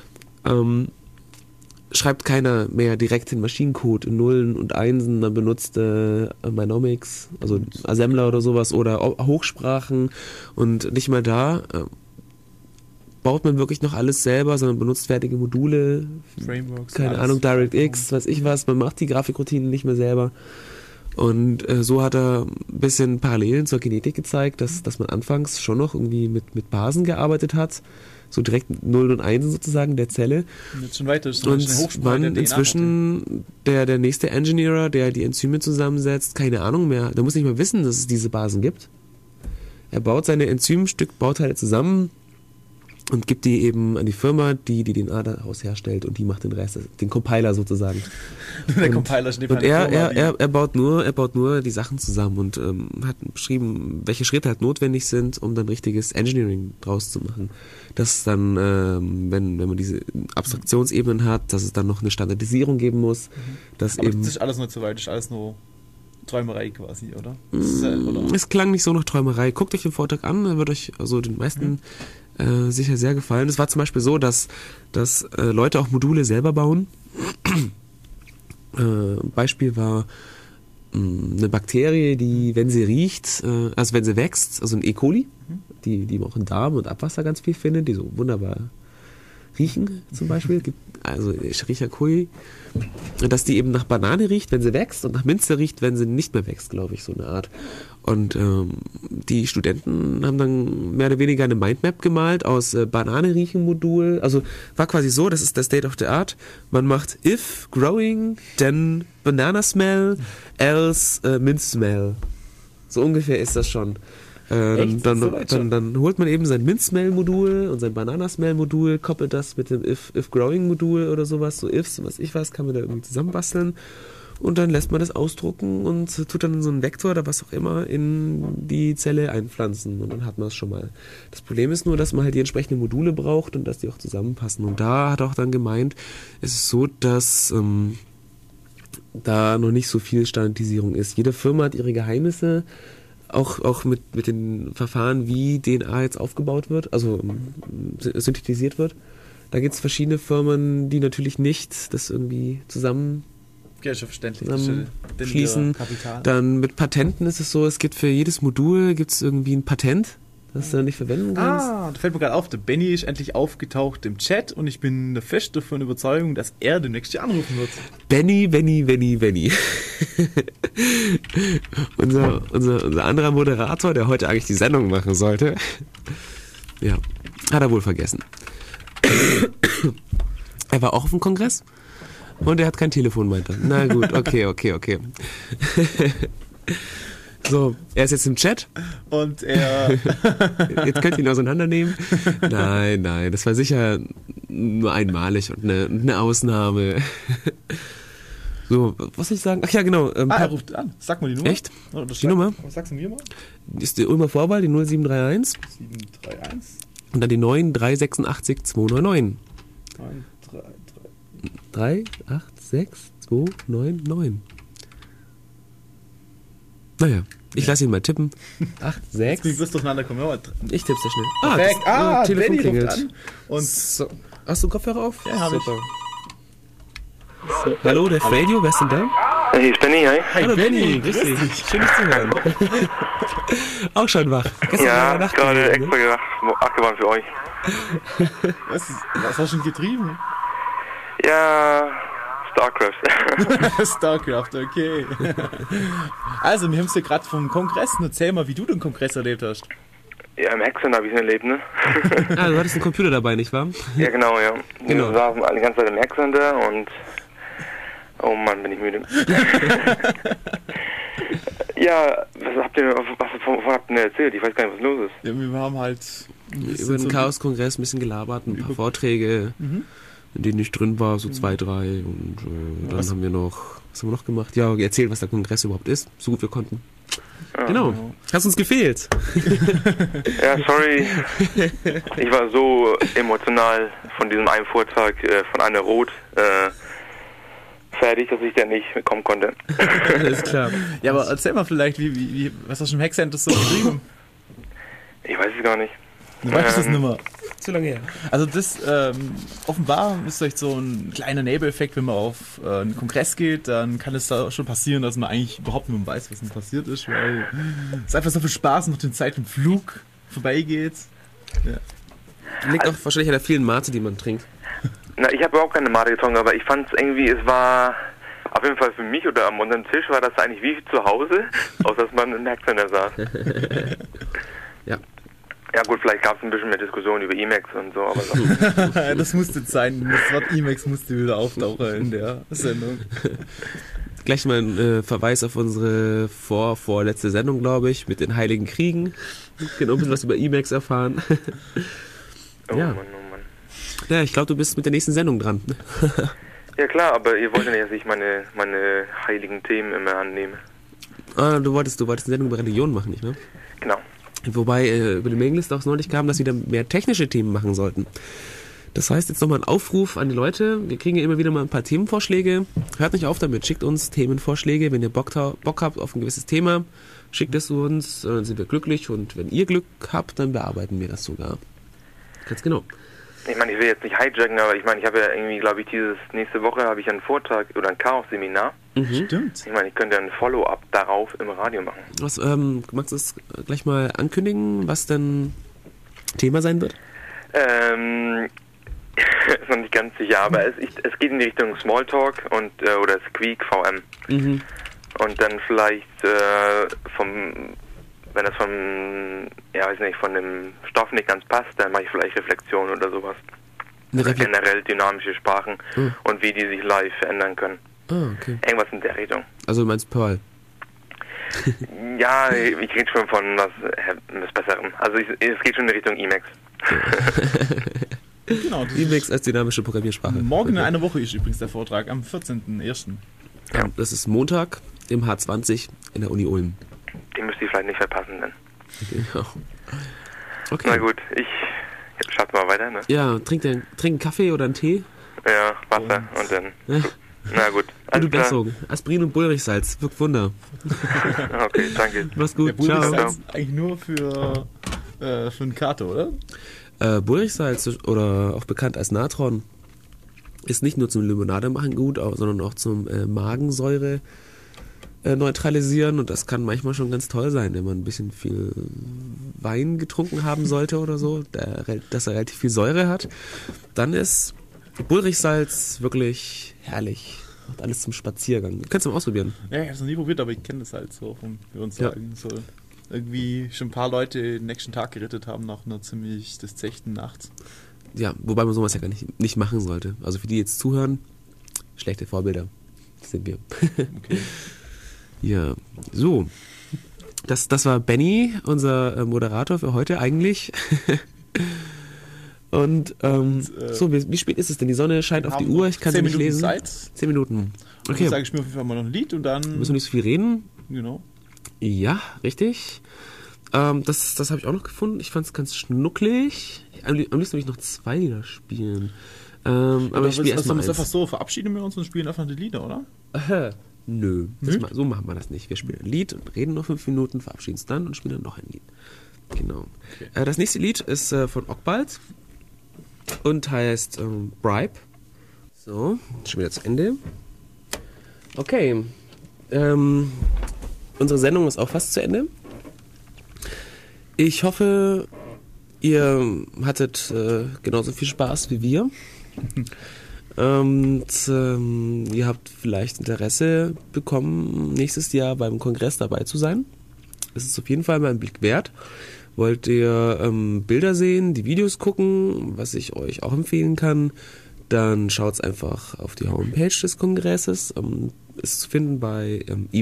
schreibt keiner mehr direkt den Maschinencode in Nullen und Einsen, dann benutzt Mnemonics, also Assembler oder sowas, oder Hochsprachen, und nicht mal da baut man wirklich noch alles selber, sondern benutzt fertige Module, Frameworks, keine Ahnung, DirectX, weiß ich was, man macht die Grafikroutinen nicht mehr selber. Und so hat er ein bisschen Parallelen zur Genetik gezeigt, dass man anfangs schon noch irgendwie mit Basen gearbeitet hat, so direkt Nullen und Einsen sozusagen der Zelle. Und jetzt schon weiter, und man inzwischen der nächste Engineer, der die Enzyme zusammensetzt, keine Ahnung mehr, der muss nicht mal wissen, dass es diese Basen gibt. Er baut seine Enzymstückbauteile zusammen und gibt die eben an die Firma, die DNA daraus herstellt, und die macht den Rest, den Compiler sozusagen. Der Compiler steht und er baut nur die Sachen zusammen und hat beschrieben, welche Schritte halt notwendig sind, um dann richtiges Engineering draus zu machen. Dass dann, wenn man diese Abstraktionsebenen hat, dass es dann noch eine Standardisierung geben muss. Dass aber eben, das ist alles nicht so weit, das ist alles nur Träumerei quasi, oder? Es klang nicht so nach Träumerei. Guckt euch den Vortrag an, er wird euch also den meisten sicher sehr gefallen. Es war zum Beispiel so, dass Leute auch Module selber bauen. Beispiel war eine Bakterie, die, wenn sie riecht, also wenn sie wächst, also ein E. coli, die man auch in Darm und Abwasser ganz viel findet, die so wunderbar riechen zum Beispiel, also Escherichia coli, dass die eben nach Banane riecht, wenn sie wächst, und nach Minze riecht, wenn sie nicht mehr wächst, glaube ich, so eine Art. Und die Studenten haben dann mehr oder weniger eine Mindmap gemalt aus Banane-Riechen-Modul. Also war quasi so, das ist der State of the Art. Man macht if growing, then banana smell, else mince smell. So ungefähr ist das schon. Dann holt man eben sein Mint-Smell-Modul und sein Banana-Smell-Modul, koppelt das mit dem if-growing-Modul oder sowas, so ifs, was ich weiß, kann man da irgendwie zusammenbasteln. Und dann lässt man das ausdrucken und tut dann so einen Vektor oder was auch immer in die Zelle einpflanzen, und dann hat man es schon mal. Das Problem ist nur, dass man halt die entsprechenden Module braucht und dass die auch zusammenpassen. Und da hat er auch dann gemeint, es ist so, dass da noch nicht so viel Standardisierung ist. Jede Firma hat ihre Geheimnisse, auch mit den Verfahren, wie DNA jetzt aufgebaut wird, also synthetisiert wird. Da gibt es verschiedene Firmen, die natürlich nicht das irgendwie zusammenschließen. Dann mit Patenten ist es so, es gibt für jedes Modul gibt's irgendwie ein Patent, das du nicht verwenden kannst. Da fällt mir gerade auf, der Benny ist endlich aufgetaucht im Chat und ich bin der festen davon Überzeugung, dass er demnächst hier anrufen wird. Benny. unser anderer Moderator, der heute eigentlich die Sendung machen sollte, ja, hat er wohl vergessen. Er war auch auf dem Kongress und er hat kein Telefon weiter. Na gut, okay. So, er ist jetzt im Chat. Und er... Jetzt könnt ihr ihn auseinandernehmen. Nein, das war sicher nur einmalig und eine Ausnahme. So, was soll ich sagen? Ach ja, genau. Er ruft an. Sag mal die Nummer. Echt? Die Nummer? Was sagst du mir mal? Ist die Ulmer Vorwahl, die 0731. 731. Und dann die 9386 299. 386 299. Naja, ich lasse ihn mal tippen. 86. Jetzt bin ich bloß durcheinander kommen. Ich tipp's ja schnell. Perfekt. Telefon Benny klingelt. ruft an. Und So. Hast du Kopfhörer auf? Ja, hab ich. Super. Hallo, der Radio, wer ist denn da? Hier ist Benny, hi. Hallo Benny, grüß dich. Schön, dich zu hören. Auch schon wach. Ja, gerade extra abgewandt für euch. Was hast du schon getrieben? Ja, StarCraft. StarCraft, okay. Also, wir haben es ja gerade vom Kongress. Erzähl mal, wie du den Kongress erlebt hast. Ja, im Hackcenter habe ich ihn erlebt, ne? Du hattest einen Computer dabei, nicht wahr? Ja, genau, ja. Genau. Wir saßen alle die ganze Zeit im Hackcenter und... Oh Mann, bin ich müde. Ja, wovon habt ihr denn erzählt? Ich weiß gar nicht, was los ist. Ja, wir haben halt... Über den Chaos-Kongress ein bisschen gelabert, ein paar Vorträge, in denen ich drin war, so 2, 3. Und dann haben wir noch... Was haben wir noch gemacht? Ja, erzählt, was der Kongress überhaupt ist, so gut wir konnten. Genau. Hast uns gefehlt. Ja, sorry. Ich war so emotional von diesem einen Vortrag von Anne Roth fertig, dass ich da nicht kommen konnte. Alles klar. Ja, aber erzähl mal vielleicht, was hast du im Hackcenter so geschrieben? Ich weiß es gar nicht. Du weißt es nicht mehr. Zu lange her. Also das, offenbar ist vielleicht so ein kleiner Nebeneffekt, wenn man auf einen Kongress geht, dann kann es da schon passieren, dass man eigentlich überhaupt nicht mehr weiß, was denn passiert ist, weil es einfach so viel Spaß macht, den Zeit im Flug vorbeigeht. Ja. Liegt auch wahrscheinlich an der vielen Mate, die man trinkt. Na, ich habe überhaupt keine Mate getrunken, aber ich fand es irgendwie, es war auf jeden Fall für mich oder am unteren Tisch war das eigentlich wie zu Hause, außer dass man im Hackcenter saß. Ja. Ja gut, vielleicht gab es ein bisschen mehr Diskussionen über Emacs und so, aber so. Das musste sein, das Wort Emacs musste wieder auftauchen in der Sendung. Gleich mal ein Verweis auf unsere vorletzte Sendung, glaube ich, mit den Heiligen Kriegen. Genau, ein bisschen was über Emacs erfahren. Ja. Oh Mann. Ja, ich glaube, du bist mit der nächsten Sendung dran. Ja klar, aber ihr wollt ja nicht, dass ich meine heiligen Themen immer annehme. Du wolltest eine Sendung über Religion machen, nicht wahr? Genau. Wobei über die Mailingliste auch neulich kam, dass wir wieder mehr technische Themen machen sollten. Das heißt, jetzt nochmal ein Aufruf an die Leute. Wir kriegen ja immer wieder mal ein paar Themenvorschläge. Hört nicht auf damit, schickt uns Themenvorschläge. Wenn ihr Bock habt auf ein gewisses Thema, schickt es uns, dann sind wir glücklich. Und wenn ihr Glück habt, dann bearbeiten wir das sogar. Ganz genau. Ich meine, ich will jetzt nicht hijacken, aber ich meine, ich habe ja irgendwie, glaube ich, nächste Woche habe ich einen Vortrag oder ein Chaos-Seminar. Stimmt. Ich meine, ich könnte ja ein Follow-up darauf im Radio machen. Was, magst du es gleich mal ankündigen, was denn Thema sein wird? Ist noch nicht ganz sicher, aber es geht in die Richtung Smalltalk und oder Squeak VM. Und dann vielleicht wenn das von dem Stoff nicht ganz passt, dann mache ich vielleicht Reflexion oder sowas. Oder generell dynamische Sprachen und wie die sich live verändern können. Okay. Irgendwas in der Richtung. Also du meinst Perl? Ja, ich rede schon von was Besserem. Also es geht schon in Richtung Emacs. Genau. Emacs als dynamische Programmiersprache. Morgen in einer Woche ist übrigens der Vortrag, am 14.01. Ja. Das ist Montag im H20 in der Uni Ulm. Den müsst ihr vielleicht nicht verpassen, dann. Genau. Okay. Na gut, ich schalte mal weiter, ne? Ja, trink einen Kaffee oder einen Tee. Ja, Wasser und dann... Ja. Na gut. Gute Besserung. Aspirin und Bullrichsalz. Wirkt Wunder. Okay, danke. Mach's gut. Der Ciao. ist eigentlich nur für einen Kater, oder? Bullrichsalz oder auch bekannt als Natron ist nicht nur zum Limonade machen gut, sondern auch zum Magensäure neutralisieren, und das kann manchmal schon ganz toll sein, wenn man ein bisschen viel Wein getrunken haben sollte oder so, dass er relativ viel Säure hat. Dann ist Bullrichsalz wirklich herrlich. Macht alles zum Spaziergang. Kannst du mal ausprobieren. Ja, ich hab's noch nie probiert, aber ich kenne das halt so vom Hörensagen. So irgendwie schon ein paar Leute den nächsten Tag gerettet haben nach einer ziemlich des Zechten nachts. Ja, wobei man sowas ja gar nicht machen sollte. Also für die jetzt zuhören, schlechte Vorbilder sind wir. Okay. Ja, so. Das war Benny, unser Moderator für heute eigentlich. Und so, wie spät ist es denn? Die Sonne scheint auf die Uhr, ich kann sie nicht lesen. 10 Minuten. Okay. Dann sage ich mir auf jeden Fall mal noch ein Lied und dann... Müssen wir nicht so viel reden? Genau. Ja, richtig. Das habe ich auch noch gefunden. Ich fand es ganz schnucklig. Am liebsten würde ich noch 2 Lieder spielen. Aber ich spiele erstmal eins. Einfach so, verabschieden wir uns und spielen einfach die Lieder, oder? Nö, so machen wir das nicht. Wir spielen ein Lied und reden noch 5 Minuten, verabschieden es dann und spielen dann noch ein Lied. Genau. Okay. Das nächste Lied ist von Ockbald und heißt Bribe. So, schon wieder zu Ende. Okay. Unsere Sendung ist auch fast zu Ende. Ich hoffe, ihr hattet genauso viel Spaß wie wir. Und ihr habt vielleicht Interesse bekommen, nächstes Jahr beim Kongress dabei zu sein. Es ist auf jeden Fall mal ein Blick wert. Wollt ihr Bilder sehen, die Videos gucken, was ich euch auch empfehlen kann, dann schaut einfach auf die Homepage des Kongresses. Ist zu finden bei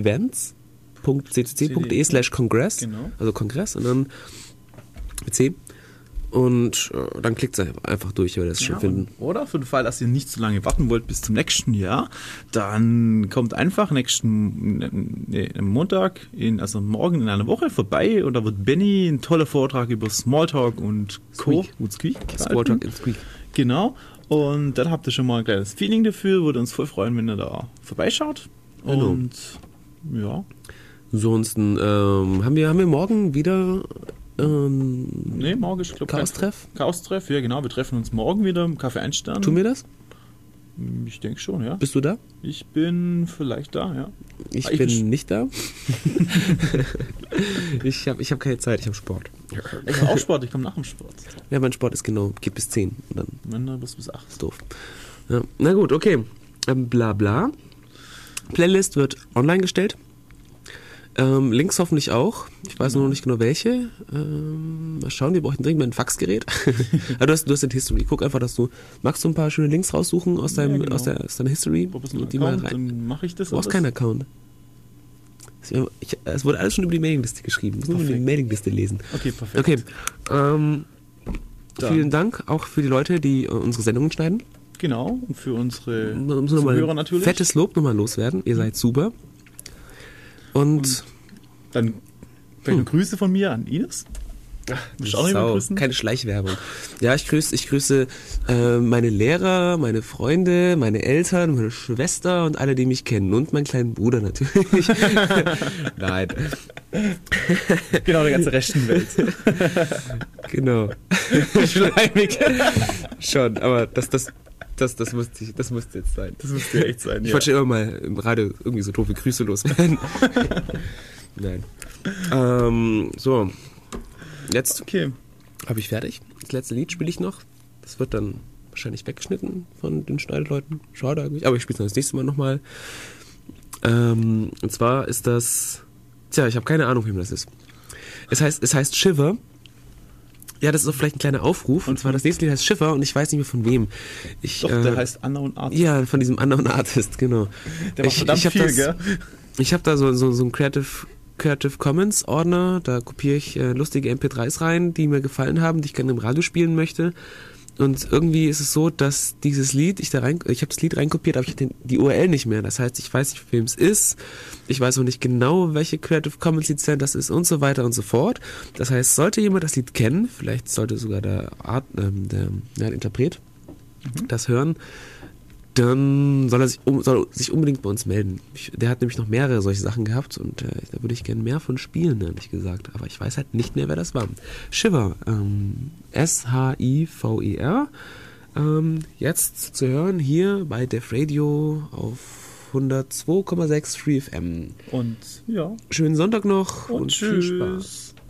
events.ccc.de/Kongress, genau. Also Kongress und dann C. Und dann klickt es einfach durch, wenn ihr das schon finden. Oder für den Fall, dass ihr nicht so lange warten wollt bis zum nächsten Jahr, dann kommt einfach nächsten Montag, also morgen in einer Woche vorbei, und da wird Benny einen tollen Vortrag über Smalltalk und Squeak. Smalltalk und Squeak. Genau. Und dann habt ihr schon mal ein kleines Feeling dafür. Würde uns voll freuen, wenn ihr da vorbeischaut. Genau. Und ja. Ansonsten haben wir morgen wieder morgen ist, glaube ich, Chaos-Treff? Chaos-Treff, ja genau. Wir treffen uns morgen wieder im Café Einstern. Tun wir das? Ich denke schon, ja. Bist du da? Ich bin vielleicht da, ja. Ich bin nicht da. ich hab keine Zeit, ich habe Sport. Ich habe auch Sport, ich komme nach dem Sport. Ja, mein Sport ist geht bis 10. Und dann Wenn bis 8. Ist doof. Ja. Na gut, okay. Bla bla. Playlist wird online gestellt. Links hoffentlich auch. Ich weiß noch nicht genau welche. Mal schauen, wir brauchen dringend mal ein Faxgerät. Aber du hast den History. Guck einfach, magst du ein paar schöne Links raussuchen aus deiner History? Und die mal rein. Dann mache ich das. Du brauchst keinen Account. Es wurde alles schon über die Mailingliste geschrieben. Ich muss nur die Mailingliste lesen. Okay, perfekt. Okay. Vielen Dank auch für die Leute, die unsere Sendungen schneiden. Genau. Und für unsere Zuhörer natürlich. Fettes Lob nochmal loswerden. Ihr seid super. Und dann vielleicht Grüße von mir an Ines. Keine Schleichwerbung. Ja, ich grüße meine Lehrer, meine Freunde, meine Eltern, meine Schwester und alle, die mich kennen. Und meinen kleinen Bruder natürlich. Nein. Genau, der ganze rechten Welt. Genau. Schleimig. Schon, aber das musste jetzt sein. Das musste ja echt sein, Ich wollte schon immer mal im Radio irgendwie so doofe Grüße loswerden. Nein. So. Jetzt habe ich fertig. Das letzte Lied spiele ich noch. Das wird dann wahrscheinlich weggeschnitten von den Schneideleuten. Schade eigentlich. Aber ich spiele es das nächste Mal nochmal. Und zwar ist das... Tja, ich habe keine Ahnung, wem das ist. Es heißt Shiver. Ja, das ist auch vielleicht ein kleiner Aufruf. Und zwar das nächste Lied heißt Schiffer und ich weiß nicht mehr von wem. Der heißt Unknown Artist. Ja, von diesem Unknown Artist, genau. Der macht verdammt viel, gell? Ich habe da so einen Creative Commons Ordner. Da kopiere ich lustige MP3s rein, die mir gefallen haben, die ich gerne im Radio spielen möchte. Und irgendwie ist es so, dass dieses Lied, ich habe das Lied reinkopiert, aber ich habe die URL nicht mehr. Das heißt, ich weiß nicht, wem es ist. Ich weiß auch nicht genau, welche Creative Commons Lizenz das ist und so weiter und so fort. Das heißt, sollte jemand das Lied kennen, vielleicht sollte sogar der Interpret das hören, dann soll er sich unbedingt bei uns melden. Der hat nämlich noch mehrere solche Sachen gehabt und da würde ich gerne mehr von spielen, ehrlich gesagt. Aber ich weiß halt nicht mehr, wer das war. Shiver, S-H-I-V-E-R. Jetzt zu hören hier bei Def Radio auf 102,6 Free FM. Und ja. Schönen Sonntag noch und viel Spaß. Spaß.